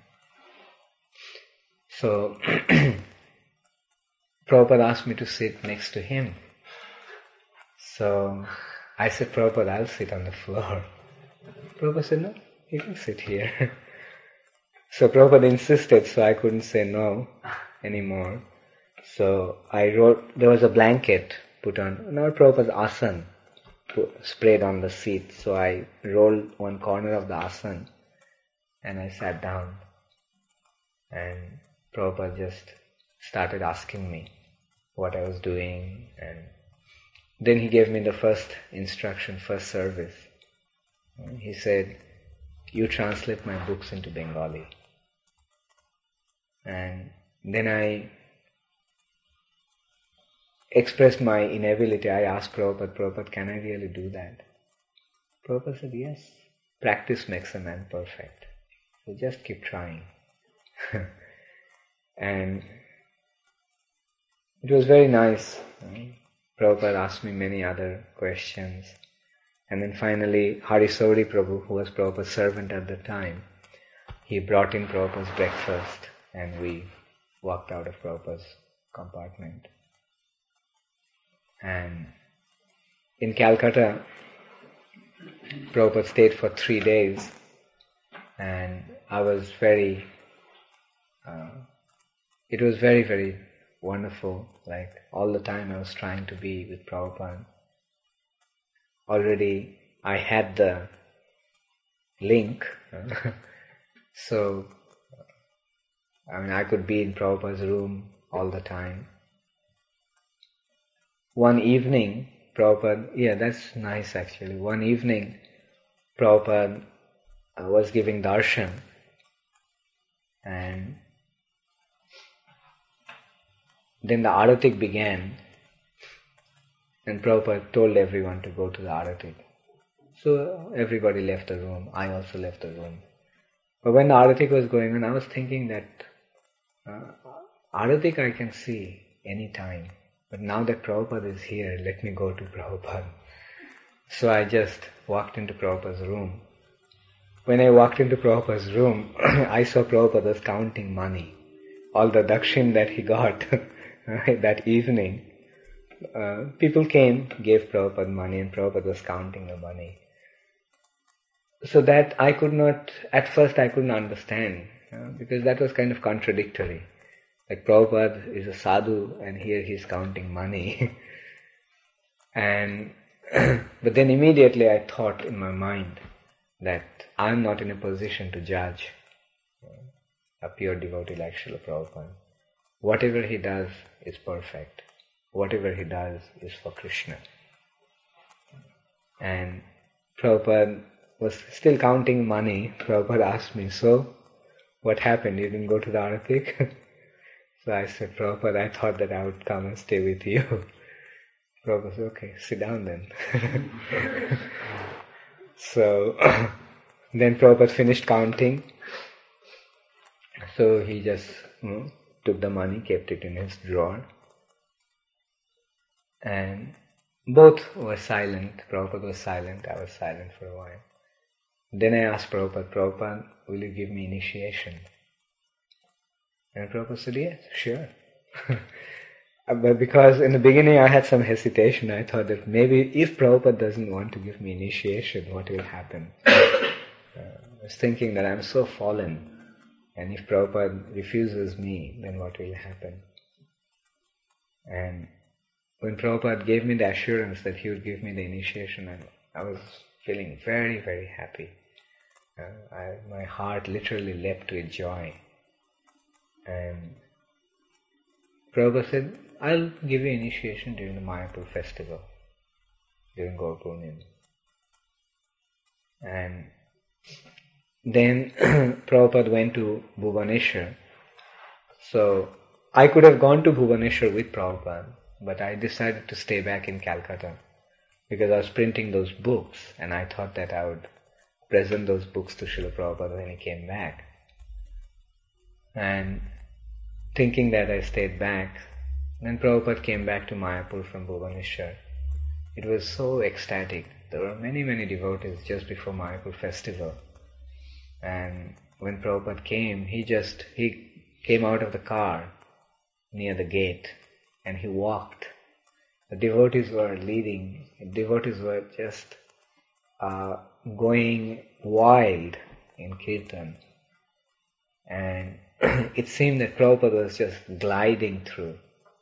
So, Prabhupada asked me to sit next to him. So, I said, Prabhupada, I'll sit on the floor. Prabhupada said, no, you can sit here. So Prabhupada insisted, so I couldn't say no anymore. So I wrote, there was a blanket put on, not Prabhupada's asan, put, sprayed on the seat. So I rolled one corner of the asan and I sat down. And Prabhupada just started asking me what I was doing, and then he gave me the first instruction, first service. And he said, you translate my books into Bengali. And then I expressed my inability. I asked Prabhupada, Prabhupada, can I really do that? Prabhupada said, yes, practice makes a man perfect. So just keep trying. And it was very nice. Prabhupada asked me many other questions. And then finally, Harisauri Prabhu, who was Prabhupada's servant at the time, he brought in Prabhupada's breakfast and we walked out of Prabhupada's compartment. And in Calcutta, Prabhupada stayed for three days and I was very, uh, it was very, very wonderful. Like all the time I was trying to be with Prabhupada. Already I had the link, so I mean I could be in Prabhupada's room all the time. One evening, Prabhupada, yeah, that's nice actually. One evening, Prabhupada uh, was giving darshan, and then the Aratik began, and Prabhupada told everyone to go to the Aratik. So everybody left the room, I also left the room. But when the Aratik was going on, I was thinking that uh, Aratik I can see any time. But now that Prabhupada is here, let me go to Prabhupada. So I just walked into Prabhupada's room. When I walked into Prabhupada's room, I saw Prabhupada was counting money. All the dakshin that he got that evening. Uh, people came, gave Prabhupada money, and Prabhupada was counting the money. So that I could not, at first I couldn't understand, uh, because that was kind of contradictory. Like Prabhupada is a sadhu and here he's counting money. and But then immediately I thought in my mind that I'm not in a position to judge a pure devotee like Srila Prabhupada. Whatever he does is perfect. Whatever he does is for Krishna. And Prabhupada was still counting money. Prabhupada asked me, so what happened? You didn't go to the Aratik? So I said, Prabhupada, I thought that I would come and stay with you. Prabhupada said, okay, sit down then. So then Prabhupada finished counting. So he just you know, took the money, kept it in his drawer. And both were silent. Prabhupada was silent, I was silent for a while. Then I asked Prabhupada, Prabhupada, will you give me initiation? And Prabhupada said, yes, sure. But because in the beginning I had some hesitation, I thought that maybe if Prabhupada doesn't want to give me initiation, what will happen? uh, I was thinking that I'm so fallen, and if Prabhupada refuses me, then what will happen? And when Prabhupada gave me the assurance that he would give me the initiation, I, I was feeling very, very happy. Uh, I, my heart literally leapt with joy. And Prabhupada said, I'll give you initiation during the Mayapur festival, during Gaur Purnima. And then Prabhupada went to Bhubaneswar. So I could have gone to Bhubaneswar with Prabhupada, but I decided to stay back in Calcutta because I was printing those books and I thought that I would present those books to Srila Prabhupada when he came back. And thinking that I stayed back, then Prabhupada came back to Mayapur from Bhubaneswar. It was so ecstatic. There were many, many devotees just before Mayapur festival. And when Prabhupada came, he just, he came out of the car near the gate and he walked. The devotees were leading, devotees were just uh, going wild in Kirtan. And it seemed that Prabhupada was just gliding through.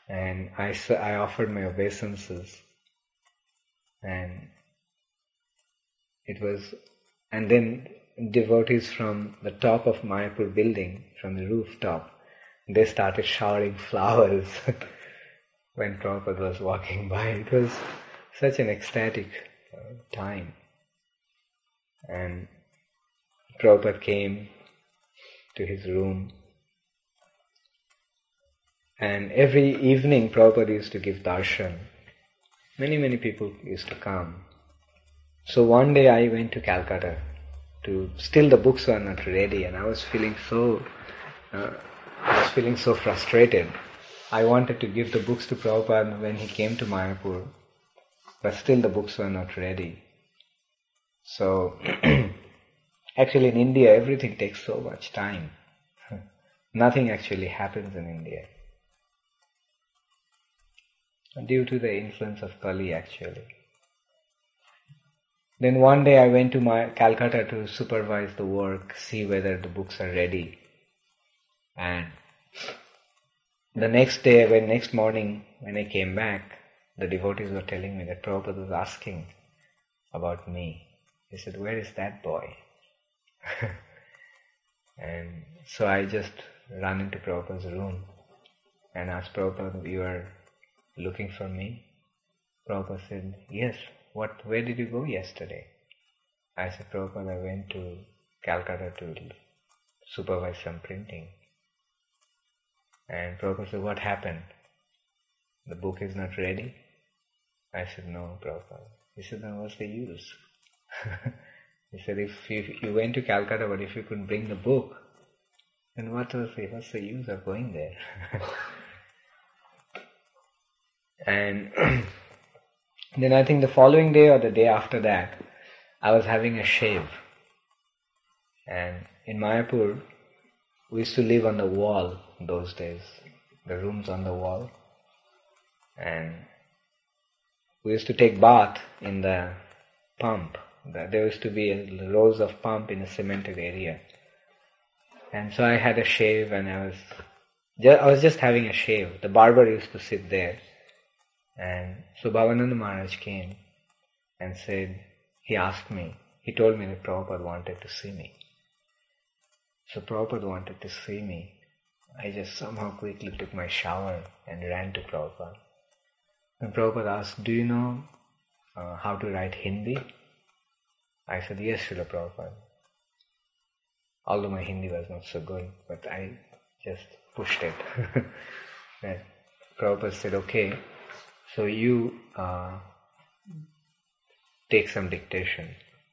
And I, s- I offered my obeisances, and it was, and then devotees from the top of Mayapur building, from the rooftop, they started showering flowers when Prabhupada was walking by. It was such an ecstatic uh, time. And Prabhupada came to his room, and every evening Prabhupada used to give darshan. Many, many people used to come. So one day I went to Calcutta to, still the books were not ready, and I was feeling so, uh, I was feeling so frustrated. I wanted to give the books to Prabhupada when he came to Mayapur, but still the books were not ready. So, actually in India everything takes so much time. Nothing actually happens in India. Due to the influence of Kali actually. Then one day I went to my Calcutta to supervise the work, see whether the books are ready. And the next day, when next morning when I came back, the devotees were telling me that Prabhupada was asking about me. He said, "Where is that boy?" And so I just ran into Prabhupada's room and asked Prabhupada, "You are looking for me?" Prabhupada said, "Yes. What? Where did you go yesterday?" I said, "Prabhupada, I went to Calcutta to supervise some printing." And Prabhupada said, "What happened? The book is not ready?" I said, "No, Prabhupada." He said, "Then what's the use?" He said, if you, you went to Calcutta, but if you couldn't bring the book, then what was the, what's the use of going there? And then I think the following day or the day after that, I was having a shave. And in Mayapur, we used to live on the wall those days, the rooms on the wall. And we used to take bath in the pump. There used to be a rows of pump in a cemented area. And so I had a shave, and I was just, I was just having a shave. The barber used to sit there. And so Bhavananda Maharaj came and said, he asked me, he told me that Prabhupada wanted to see me. So Prabhupada wanted to see me. I just somehow quickly took my shower and ran to Prabhupada. And Prabhupada asked, "Do you know uh, how to write Hindi?" I said, "Yes, Srila Prabhupada." Although my Hindi was not so good, but I just pushed it. And Prabhupada said, "Okay, so you uh, take some dictation."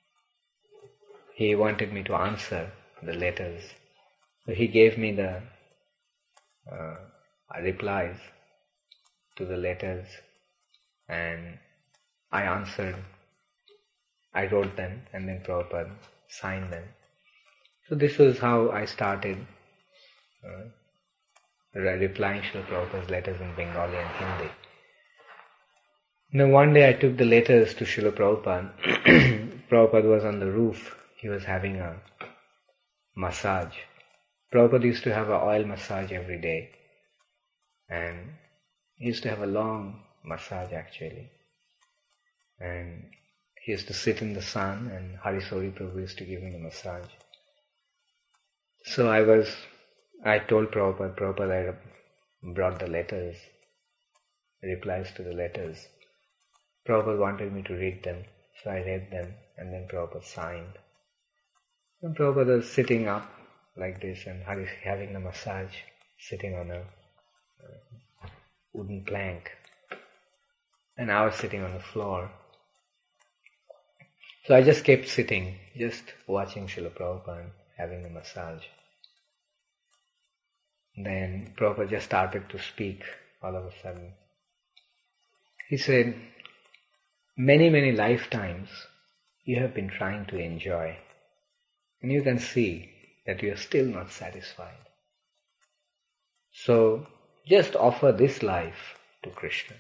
He wanted me to answer the letters. So he gave me the uh, replies to the letters, and I answered. I wrote them, and then Prabhupada signed them. So this was how I started uh, replying to Prabhupada's letters in Bengali and Hindi. Now one day I took the letters to Srila Prabhupada. Prabhupada was on the roof. He was having a massage. Prabhupada used to have an oil massage every day. And he used to have a long massage actually. And he used to sit in the sun, and Hari Sauri Prabhu used to give him a massage. So I was, I told Prabhupada, Prabhupada, I brought the letters, replies to the letters. Prabhupada wanted me to read them, so I read them, and then Prabhupada signed. And Prabhupada was sitting up like this, and Hari having a massage, sitting on a wooden plank. And I was sitting on the floor. So I just kept sitting, just watching Srila Prabhupada having a massage. Then Prabhupada just started to speak all of a sudden. He said, "Many, many lifetimes you have been trying to enjoy, and you can see that you are still not satisfied. So just offer this life to Krishna."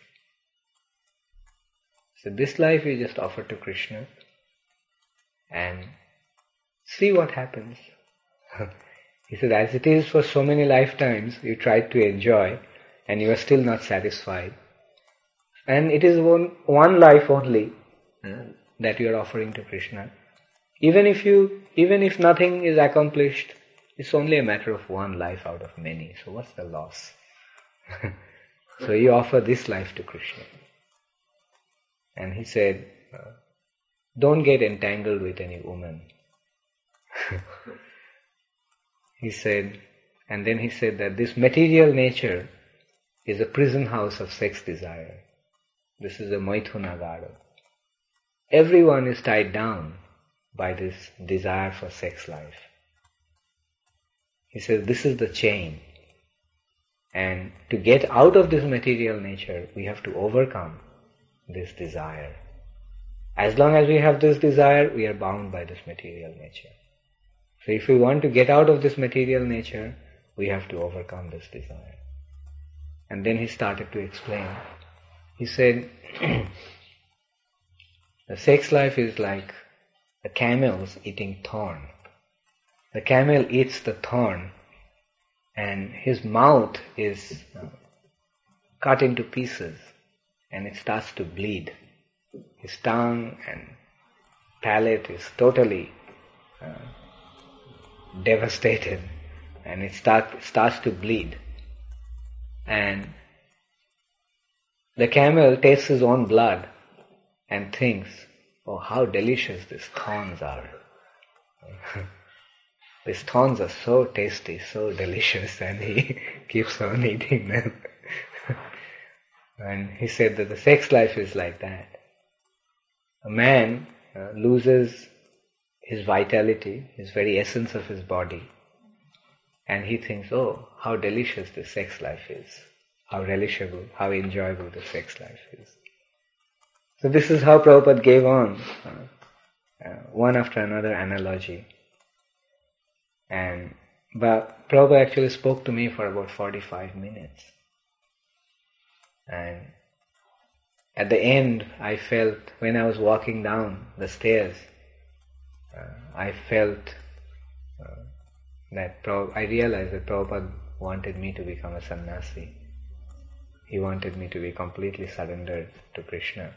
So this life you just offer to Krishna and see what happens. He said, as it is for so many lifetimes, you tried to enjoy, and you are still not satisfied. And it is one, one life only uh, that you are offering to Krishna. Even if you, even if nothing is accomplished, it's only a matter of one life out of many. So what's the loss? So you offer this life to Krishna. And he said, uh, don't get entangled with any woman. He said, and then he said that this material nature is a prison house of sex desire. This is a Maithunagara. Everyone is tied down by this desire for sex life. He says this is the chain. And to get out of this material nature, we have to overcome this desire. As long as we have this desire, we are bound by this material nature. So if we want to get out of this material nature, we have to overcome this desire. And then he started to explain. He said, the sex life is like the camels eating thorn. The camel eats the thorn and his mouth is cut into pieces and it starts to bleed. His tongue and palate is totally uh, devastated and it start, starts to bleed. And the camel tastes his own blood and thinks, oh, how delicious these thorns are. These thorns are so tasty, so delicious, and he keeps on eating them. And he said that the sex life is like that. A man uh, loses his vitality, his very essence of his body, and he thinks, oh, how delicious the sex life is, how relishable, how enjoyable the sex life is. So this is how Prabhupada gave on, uh, uh, one after another analogy. And but Prabhupada actually spoke to me for about forty-five minutes. And at the end, I felt, when I was walking down the stairs, uh, I felt uh, that Prabhupada, I realized that Prabhupada wanted me to become a sannyasi. He wanted me to be completely surrendered to Krishna.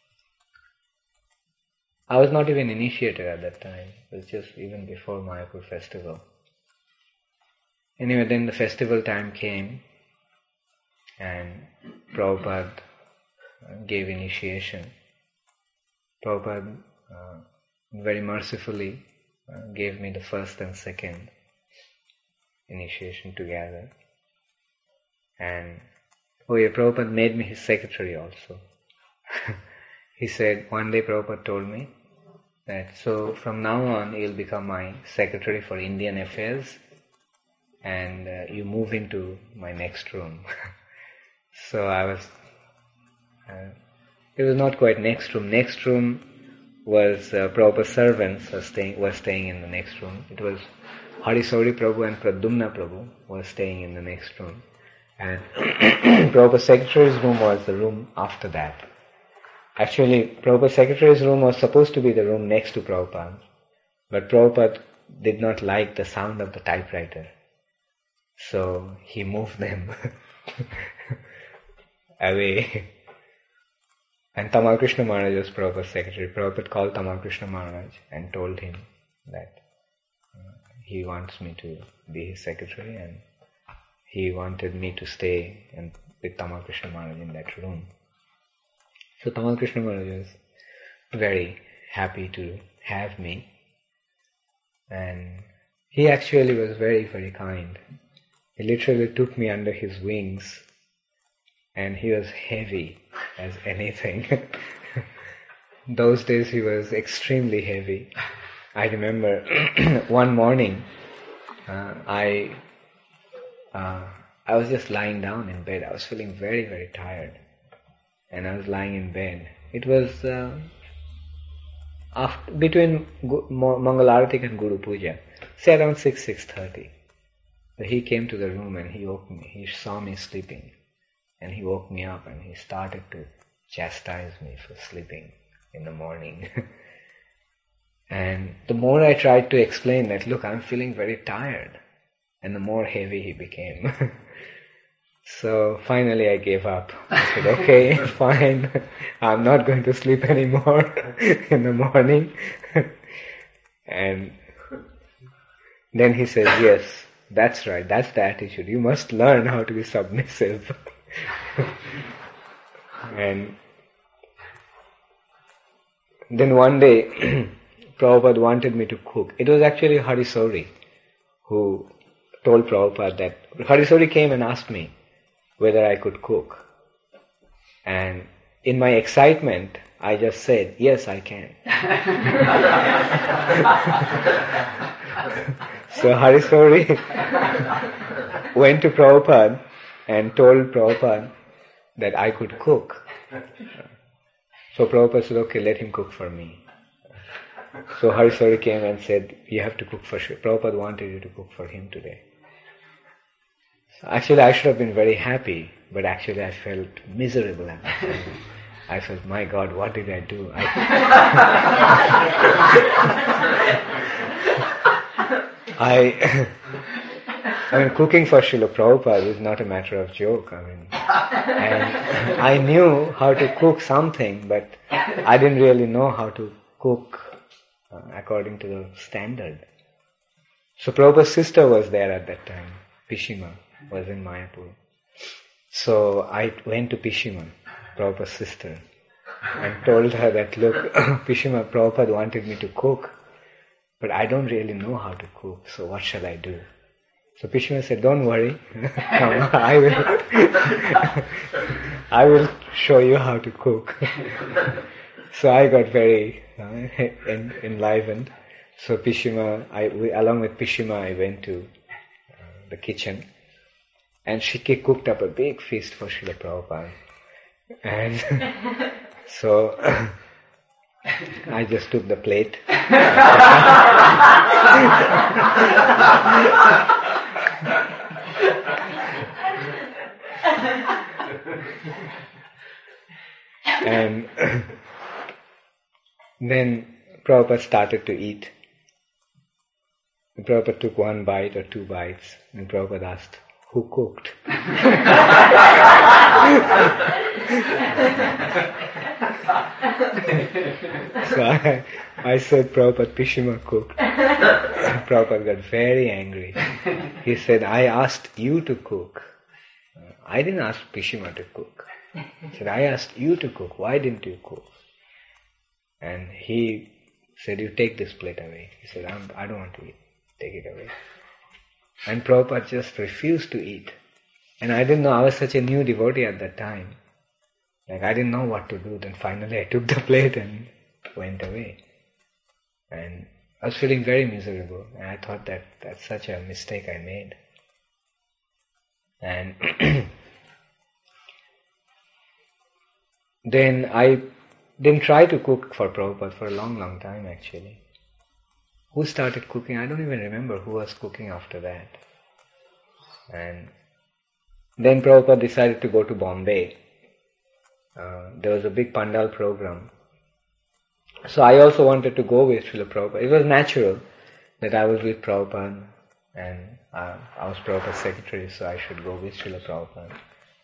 I was not even initiated at that time. It was just even before Mayapur festival. Anyway, then the festival time came and Prabhupada gave initiation. Prabhupada uh, very mercifully uh, gave me the first and second initiation together. And oh yeah, Prabhupada made me his secretary also. He said, one day Prabhupada told me that, so from now on you'll become my secretary for Indian affairs and uh, you move into my next room. So I was, uh, it was not quite next room. Next room was uh, Prabhupada's servants were staying, were staying in the next room. It was Harisauri Prabhu and Pradyumna Prabhu were staying in the next room. And Prabhupada's secretary's room was the room after that. Actually, Prabhupada's secretary's room was supposed to be the room next to Prabhupada, but Prabhupada did not like the sound of the typewriter, so he moved them away. And Tamal Krishna Maharaj was Prabhupada's secretary. Prabhupada called Tamal Krishna Maharaj and told him that uh, he wants me to be his secretary, and he wanted me to stay and with Tamal Krishna Maharaj in that room. So Tamal Krishna Maharaj was very happy to have me, and he actually was very, very kind. He literally took me under his wings, and he was heavy as anything. Those days he was extremely heavy. I remember one morning uh, I uh, I was just lying down in bed. I was feeling very, very tired. And I was lying in bed. It was uh, after, between Gu- Mangalarati and Guru Puja, say around six, six thirty. So he came to the room and he woke me. He saw me sleeping. And he woke me up and he started to chastise me for sleeping in the morning. And the more I tried to explain that, look, I'm feeling very tired, and the more heavy he became. So finally I gave up. I said, okay, fine, I'm not going to sleep anymore in the morning. And then he said, yes, that's right, that's the attitude. You must learn how to be submissive. And then one day, Prabhupada wanted me to cook. It was actually Harisori who told Prabhupada that, Harisori came and asked me whether I could cook. And in my excitement, I just said, yes, I can. So Harisori went to Prabhupada and told Prabhupada that I could cook. So Prabhupada said, okay, let him cook for me. So Harisori came and said, you have to cook for sure. Prabhupada wanted you to cook for him today. So actually I should have been very happy, but actually I felt miserable at that time. I felt, my God, what did I do? I, I, I mean, cooking for Srila Prabhupada is not a matter of joke. I mean, and I knew how to cook something, but I didn't really know how to cook uh, according to the standard. So Prabhupada's sister was there at that time. Pishima was in Mayapur. So I went to Pishima, Prabhupada's sister, and told her that, look, Pishima, Prabhupada wanted me to cook, but I don't really know how to cook, so what shall I do? So Pishima said, don't worry, come, I will, I will show you how to cook. So I got very uh, en- enlivened. So Pishima, I, we, along with Pishima, I went to uh, the kitchen, and she cooked up a big feast for Srila Prabhupada. And so I just took the plate. And then Prabhupada started to eat. Prabhupada took one bite or two bites, and Prabhupada asked, who cooked? So I, I said, Prabhupada, Pishima cooked. Prabhupada got very angry. He said, I asked you to cook. I didn't ask Pishima to cook. He said, I asked you to cook. Why didn't you cook? And he said, you take this plate away. He said, I'm, I don't want to eat. Take it away. And Prabhupada just refused to eat. And I didn't know, I was such a new devotee at that time. Like, I didn't know what to do. Then finally I took the plate and went away. And I was feeling very miserable. And I thought that that's such a mistake I made. And then I didn't try to cook for Prabhupada for a long, long time actually. Who started cooking? I don't even remember who was cooking after that. And then Prabhupada decided to go to Bombay. Uh, there was a big Pandal program. So I also wanted to go with Srila Prabhupada. It was natural that I was with Prabhupada, and uh, I was Prabhupada's secretary, so I should go with Srila Prabhupada.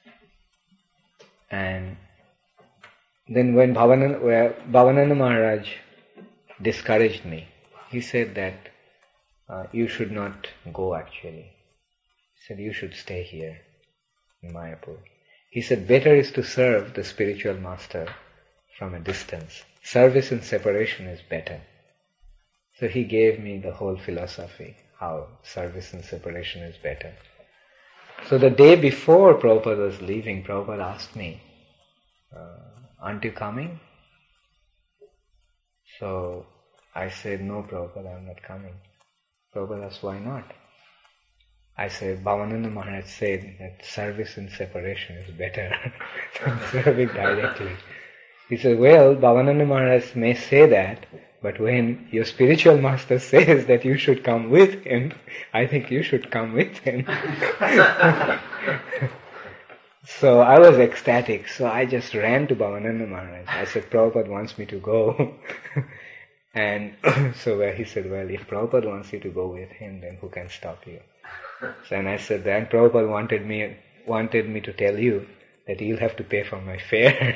And then when Bhavananda, where Bhavananda Maharaj discouraged me, he said that uh, you should not go actually. He said you should stay here in Mayapur. He said better is to serve the spiritual master from a distance. Service in separation is better. So he gave me the whole philosophy, how service in separation is better. So the day before Prabhupada was leaving, Prabhupada asked me, uh, aren't you coming? So I said, no Prabhupada, I'm not coming. Prabhupada asked, why not? I said, Bhavananda Maharaj said that service in separation is better than serving directly. He said, well, Bhavananda Maharaj may say that, but when your spiritual master says that you should come with him, I think you should come with him. So I was ecstatic, so I just ran to Bhavananda Maharaj. I said, Prabhupada wants me to go. And so where he said, well, if Prabhupada wants you to go with him, then who can stop you? So, and I said, then Prabhupada wanted me wanted me to tell you that you'll have to pay for my fare.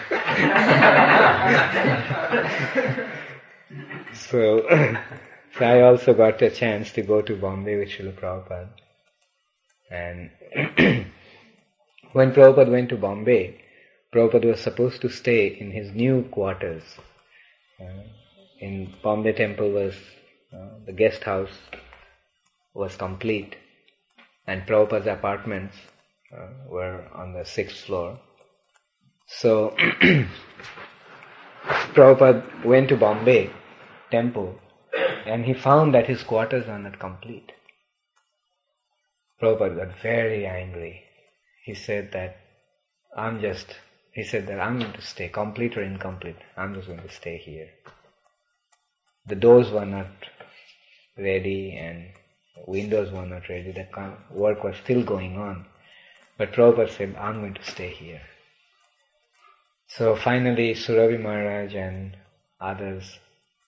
so, so I also got a chance to go to Bombay with Srila Prabhupada. And when Prabhupada went to Bombay, Prabhupada was supposed to stay in his new quarters. Uh, in Bombay temple was, uh, the guest house was complete, and Prabhupada's apartments uh, were on the sixth floor. So, Prabhupada went to Bombay temple, and he found that his quarters are not complete. Prabhupada got very angry. He said that, I'm just, he said that I'm going to stay, complete or incomplete, I'm just going to stay here. The doors were not ready and windows were not ready, the work was still going on. But Prabhupada said, I'm going to stay here. So finally Surabhi Maharaj and others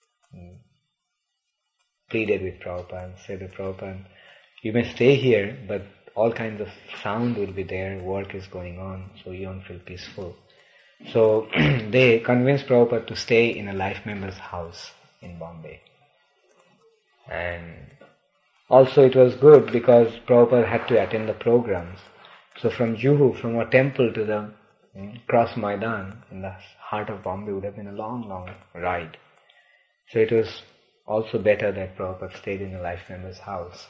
pleaded with Prabhupada, said to Prabhupada, you may stay here, but all kinds of sound will be there, work is going on, so you don't feel peaceful. So they convinced Prabhupada to stay in a life member's house in Bombay. And also it was good because Prabhupada had to attend the programs. So from Juhu, from our temple to the mm, Cross Maidan in the heart of Bombay would have been a long, long ride. So it was also better that Prabhupada stayed in a life member's house.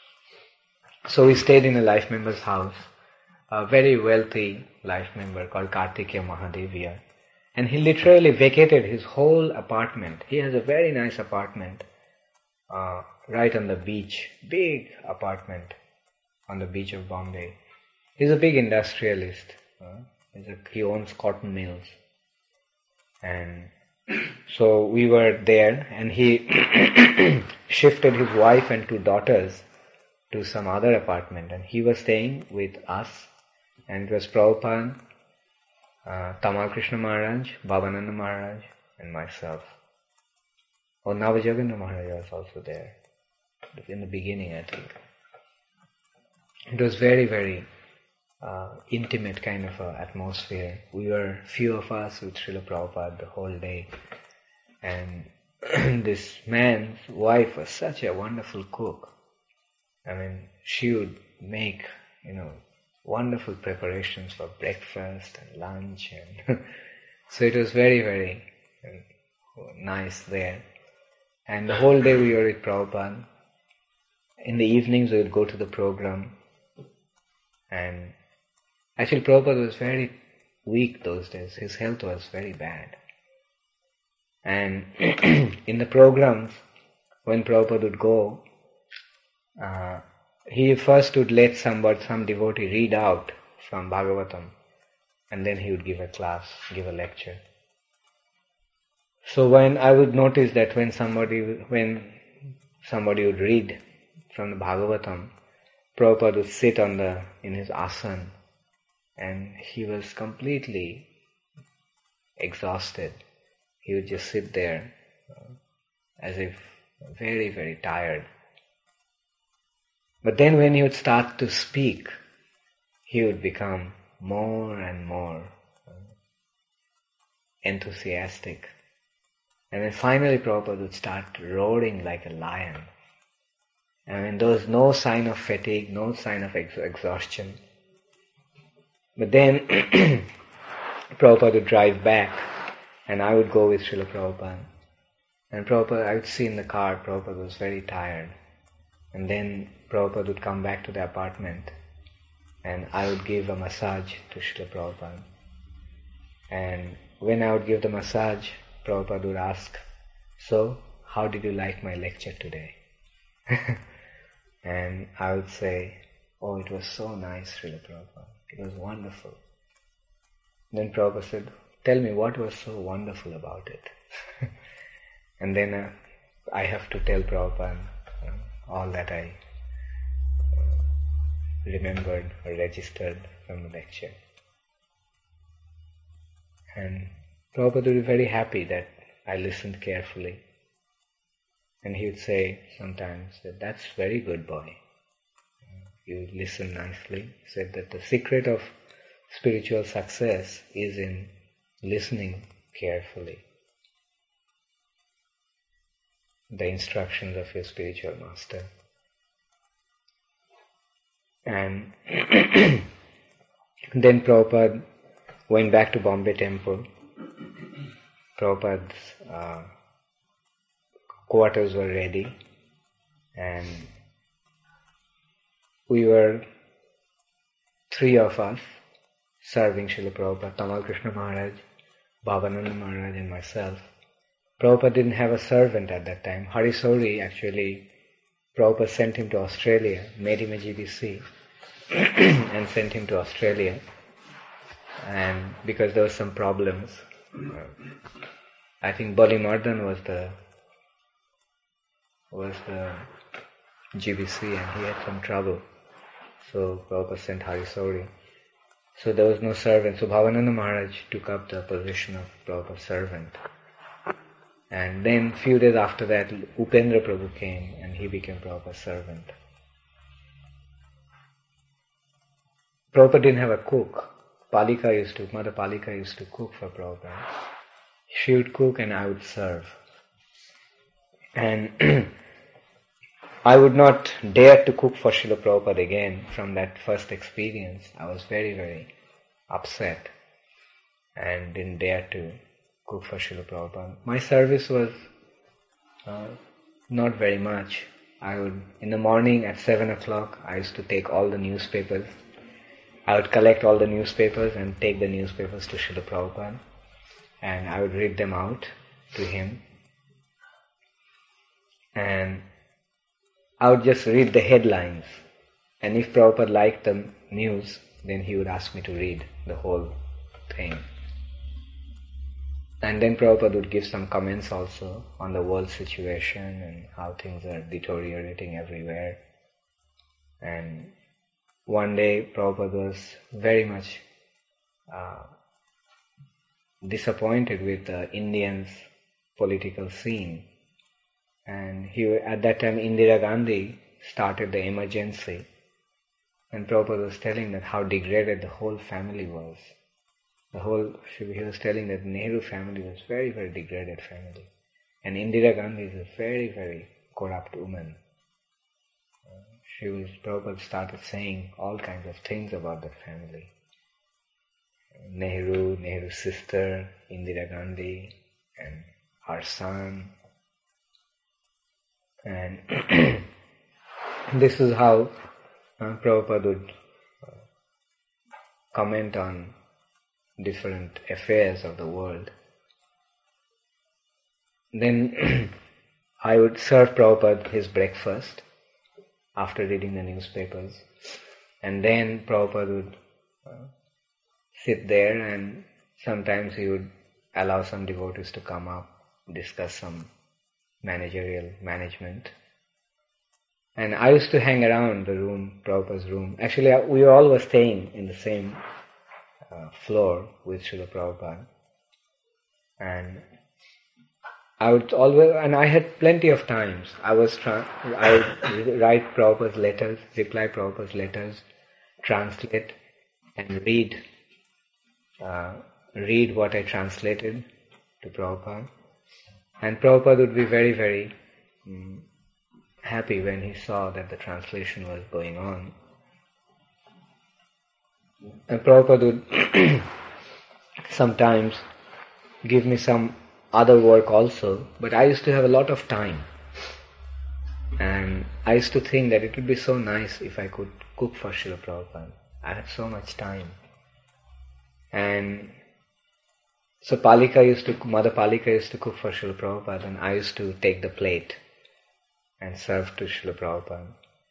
So we stayed in a life member's house, a very wealthy life member called Kartikeya Mahadevia. And he literally vacated his whole apartment. He has a very nice apartment uh, right on the beach, big apartment on the beach of Bombay. He's a big industrialist. Uh, he's a, he owns cotton mills. And so we were there, and he shifted his wife and two daughters to some other apartment, and he was staying with us, and it was Prabhupada, uh, Tamal Krishna Maharaj, Bhavananda Maharaj, and myself. Oh, Navajagannath Maharaj was also there, in the beginning I think. It was very, very uh, intimate kind of a atmosphere. We were few of us with Srila Prabhupada the whole day, and this man's wife was such a wonderful cook. I mean, she would make, you know, wonderful preparations for breakfast and lunch, and so it was very, very nice there. And the whole day we were with Prabhupada. In the evenings we would go to the program, and actually Prabhupada was very weak those days. His health was very bad. And in the programs, when Prabhupada would go, Uh, he first would let somebody, some devotee read out from Bhagavatam, and then he would give a class, give a lecture. So when I would notice that when somebody, when somebody would read from the Bhagavatam, Prabhupada would sit on the, in his asana, and he was completely exhausted. He would just sit there uh, as if very, very tired. But then when he would start to speak, he would become more and more enthusiastic. And then finally Prabhupada would start roaring like a lion. I mean, there was no sign of fatigue, no sign of ex- exhaustion. But then Prabhupada would drive back, and I would go with Srila Prabhupada. And Prabhupada, I would see in the car, Prabhupada was very tired. And then Prabhupada would come back to the apartment, and I would give a massage to Srila Prabhupada. And when I would give the massage, Prabhupada would ask, so, how did you like my lecture today? And I would say, oh, it was so nice, Srila Prabhupada. It was wonderful. Then Prabhupada said, tell me what was so wonderful about it. And then uh, I have to tell Prabhupada uh, all that I uh, remembered or registered from the lecture. And Prabhupada would be very happy that I listened carefully. And he would say sometimes that that's very good boy. you listen nicely. He said that the secret of spiritual success is in listening carefully the instructions of your spiritual master. And then Prabhupada went back to Bombay Temple. Prabhupada's uh, quarters were ready, and we were three of us serving Srila Prabhupada, Tamal Krishna Maharaj, Bhavananda Maharaj and myself. Prabhupada didn't have a servant at that time. Hari Sauri, actually, Prabhupada sent him to Australia, made him a G B C and sent him to Australia. And because there were some problems, uh, I think Bali Mardan was the was the G B C and he had some trouble. So Prabhupada sent Hari Sauri. So there was no servant. So Bhavananda Maharaj took up the position of Prabhupada's servant. And then few days after that, Upendra Prabhu came and he became Prabhupada's servant. Prabhupada didn't have a cook. Palika used to, Mother Palika used to cook for Prabhupada. She would cook and I would serve. And I would not dare to cook for Srila Prabhupada again from that first experience. I was very, very upset and didn't dare to cook for Srila Prabhupada. My service was uh, not very much. I would, in the morning at seven o'clock, I used to take all the newspapers. I would collect all the newspapers and take the newspapers to Srila Prabhupada. And I would read them out to him. And I would just read the headlines. And if Prabhupada liked the news, then he would ask me to read the whole thing. And then Prabhupada would give some comments also on the world situation and how things are deteriorating everywhere. And one day Prabhupada was very much uh, disappointed with the Indians' political scene. And he, at that time Indira Gandhi started the emergency. And Prabhupada was telling that how degraded the whole family was. The whole, he was telling that Nehru family was very, very degraded family. And Indira Gandhi is a very, very corrupt woman. Uh, she was, Prabhupada started saying all kinds of things about that family. Nehru, Nehru's sister, Indira Gandhi, and her son. And this is how uh, Prabhupada would uh, comment on different affairs of the world. Then I would serve Prabhupada his breakfast after reading the newspapers. And then Prabhupada would uh, sit there and sometimes he would allow some devotees to come up, discuss some managerial management. And I used to hang around the room, Prabhupada's room. Actually, we all were staying in the same uh, floor with Srila Prabhupada. And I would always, and I had plenty of times. I was, tra- I would write Prabhupada's letters, reply Prabhupada's letters, translate and read, uh, read what I translated to Prabhupada. And Prabhupada would be very, very um, happy when he saw that the translation was going on. And Prabhupada would sometimes give me some other work also, but I used to have a lot of time. And I used to think that it would be so nice if I could cook for Srila Prabhupada. I had so much time. And so Palika used to, Mother Palika used to cook for Srila Prabhupada and I used to take the plate and serve to Srila Prabhupada.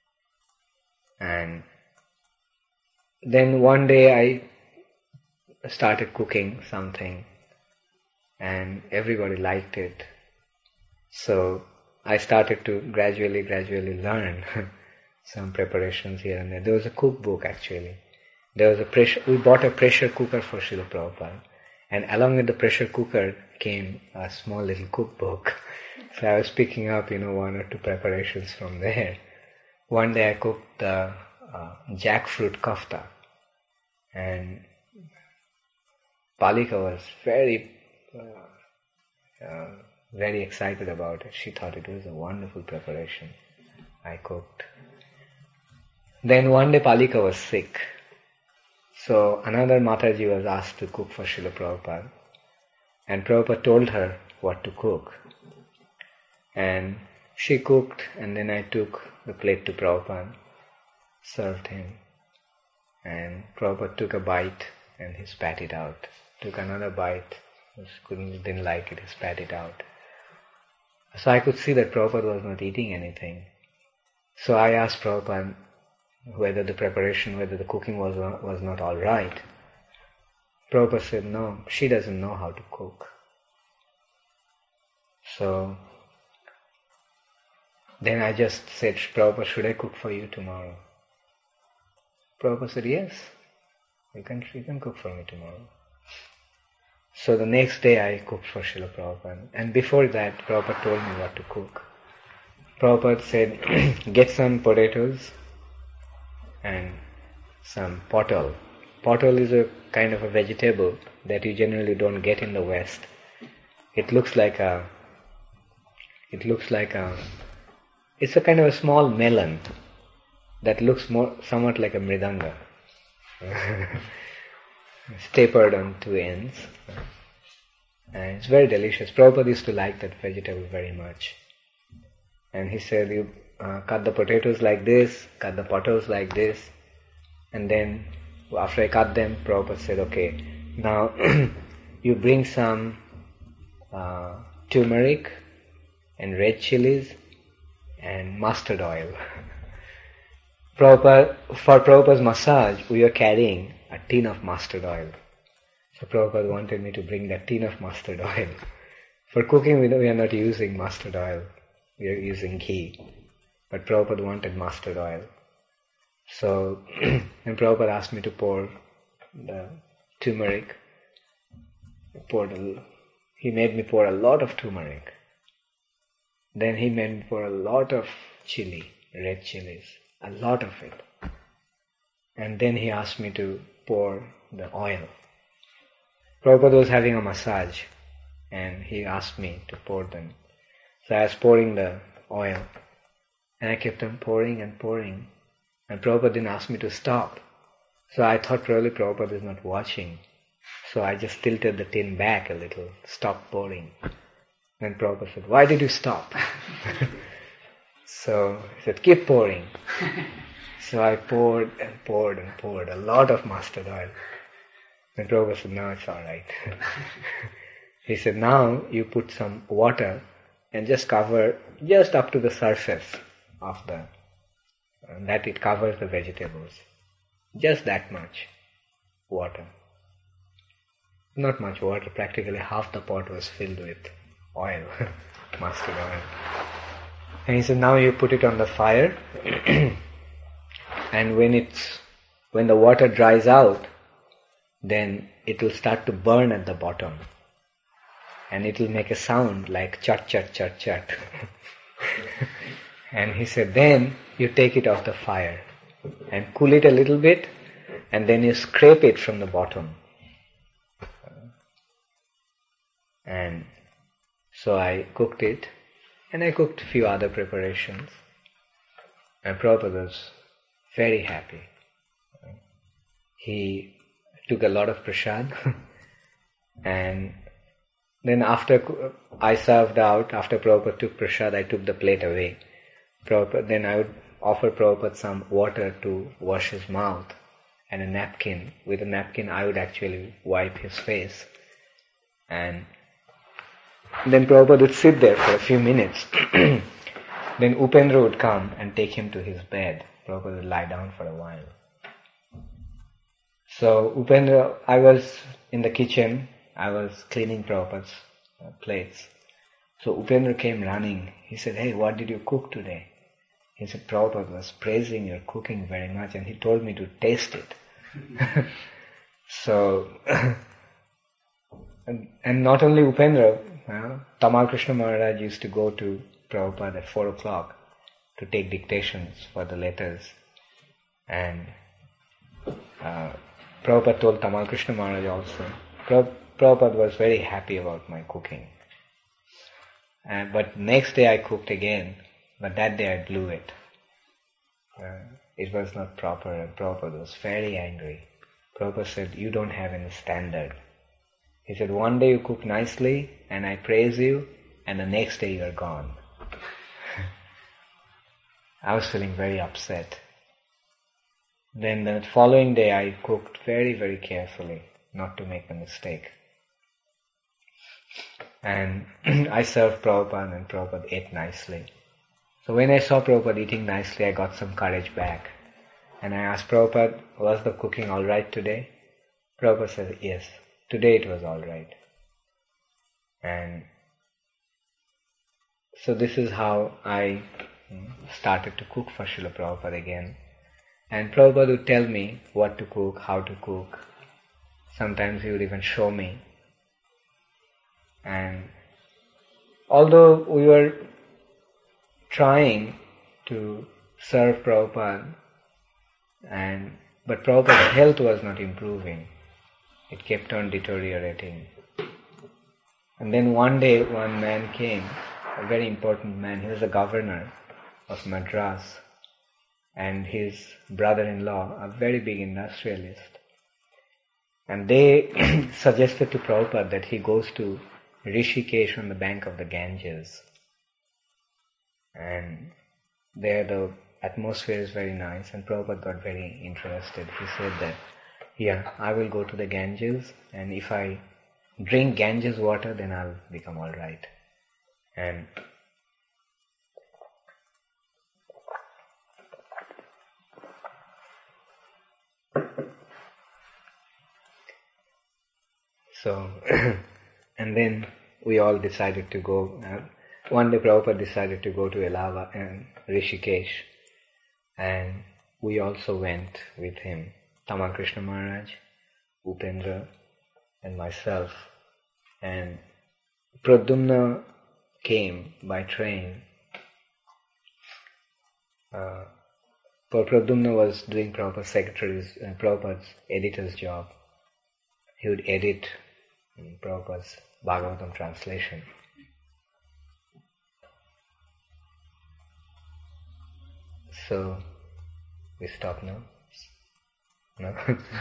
And then one day I started cooking something and everybody liked it. So I started to gradually, gradually learn some preparations here and there. There was a cookbook actually. There was a pressure, we bought a pressure cooker for Srila Prabhupada. And along with the pressure cooker came a small little cookbook. So I was picking up, you know, one or two preparations from there. One day I cooked uh, uh, jackfruit kafta. And Palika was very, uh, uh, very excited about it. She thought it was a wonderful preparation I cooked. Then one day Palika was sick. So another Mataji was asked to cook for Srila Prabhupada. And Prabhupada told her what to cook. And she cooked, and then I took the plate to Prabhupada, served him. And Prabhupada took a bite and he spat it out. Took another bite, couldn't, didn't like it, he spat it out. So I could see that Prabhupada was not eating anything. So I asked Prabhupada whether the preparation, whether the cooking was was not all right. Prabhupada said, no, she doesn't know how to cook. So then I just said, Prabhupada, should I cook for you tomorrow? Prabhupada said, yes, you can, you can cook for me tomorrow. So the next day I cooked for Srila Prabhupada. And before that, Prabhupada told me what to cook. Prabhupada said, get some potatoes and some pottle. Pottle is a kind of a vegetable that you generally don't get in the West. It looks like a, it looks like a, it's a kind of a small melon that looks more, somewhat like a mridanga. It's tapered on two ends. And it's very delicious. Prabhupada used to like that vegetable very much. And he said, you uh, cut the potatoes like this, cut the pottles like this, and then after I cut them, Prabhupada said, okay, now you bring some uh, turmeric and red chilies and mustard oil. Prabhupada, for Prabhupada's massage, we were carrying a tin of mustard oil. So Prabhupada wanted me to bring that tin of mustard oil. For cooking, we are not using mustard oil. We are using ghee. But Prabhupada wanted mustard oil. So, and Prabhupada asked me to pour the turmeric. I poured a, he made me pour a lot of turmeric. Then he made me pour a lot of chili, red chilies. A lot of it. And then he asked me to pour the oil. Prabhupada was having a massage and he asked me to pour them. So I was pouring the oil and I kept on pouring and pouring. And Prabhupada didn't ask me to stop. So I thought probably Prabhupada is not watching. So I just tilted the tin back a little, stopped pouring. Then Prabhupada said, why did you stop? So he said, keep pouring. So I poured and poured and poured a lot of mustard oil. And Prabhupada said, no, it's alright. He said, now you put some water and just cover just up to the surface of the, and that it covers the vegetables. Just that much water. Not much water, practically half the pot was filled with oil, mustard oil. And he said, now you put it on the fire and when it's, when the water dries out, then it will start to burn at the bottom. And it will make a sound like chat, chat, chat, chat. And he said, then you take it off the fire and cool it a little bit and then you scrape it from the bottom. And so I cooked it and I cooked a few other preparations. And Prabhupada was very happy. He took a lot of prasad and then after I served out, after Prabhupada took prasad, I took the plate away. Prabhupada, then I would offer Prabhupada some water to wash his mouth and a napkin. With a napkin I would actually wipe his face. And then Prabhupada would sit there for a few minutes. Then Upendra would come and take him to his bed. Prabhupada would lie down for a while. So Upendra, I was in the kitchen, I was cleaning Prabhupada's uh, plates. So Upendra came running. He said, hey, what did you cook today? He said, Prabhupada was praising your cooking very much and he told me to taste it. So, and, and not only Upendra, uh, Tamal Krishna Maharaj used to go to Prabhupada at four o'clock to take dictations for the letters. And uh, Prabhupada told Tamal Krishna Maharaj also. Prabhupada Prabhupada was very happy about my cooking. And, but next day I cooked again, but that day I blew it. Uh, it was not proper, and Prabhupada was very angry. Prabhupada said, you don't have any standard. He said, one day you cook nicely and I praise you, and the next day you are gone. I was feeling very upset. Then the following day I cooked very, very carefully, not to make a mistake. And I served Prabhupada, and Prabhupada ate nicely. So when I saw Prabhupada eating nicely, I got some courage back. And I asked Prabhupada, was the cooking alright today? Prabhupada said, yes, today it was alright. And so this is how I started to cook for Srila Prabhupada again. And Prabhupada would tell me what to cook, how to cook. Sometimes he would even show me. And although we were trying to serve Prabhupada, and but Prabhupada's health was not improving. It kept on deteriorating. And then one day one man came, a very important man. He was the governor of Madras, and his brother-in-law, a very big industrialist. And they suggested to Prabhupada that he goes to Rishikesh on the bank of the Ganges. And there the atmosphere is very nice, and Prabhupada got very interested. He said that, yeah, I will go to the Ganges, and if I drink Ganges water, then I'll become alright. And so, and then we all decided to go. Uh, one day Prabhupada decided to go to Allahabad and Rishikesh, and we also went with him. Tamal Krishna Maharaj, Upendra, and myself. And Pradyumna came by train. Uh, Pradyumna was doing Prabhupada's secretary's, uh, Prabhupada's editor's job. He would edit Prabhupada's Bhagavatam translation. So, we stop now? No?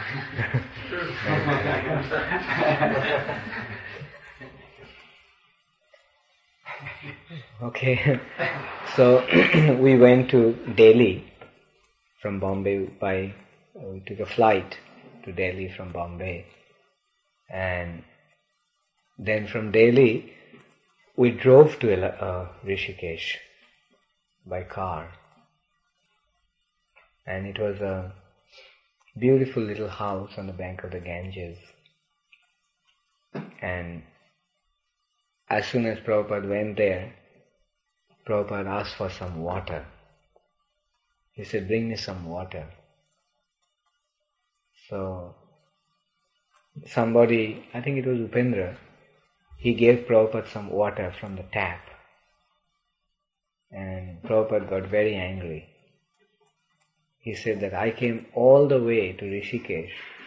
Okay. So, we went to Delhi from Bombay by, uh, we took a flight to Delhi from Bombay. And then from Delhi, we drove to uh, Rishikesh by car. And it was a beautiful little house on the bank of the Ganges. And as soon as Prabhupada went there, Prabhupada asked for some water. He said, bring me some water. So, somebody, I think it was Upendra, he gave Prabhupada some water from the tap. And Prabhupada got very angry. He said that I came all the way to Rishikesh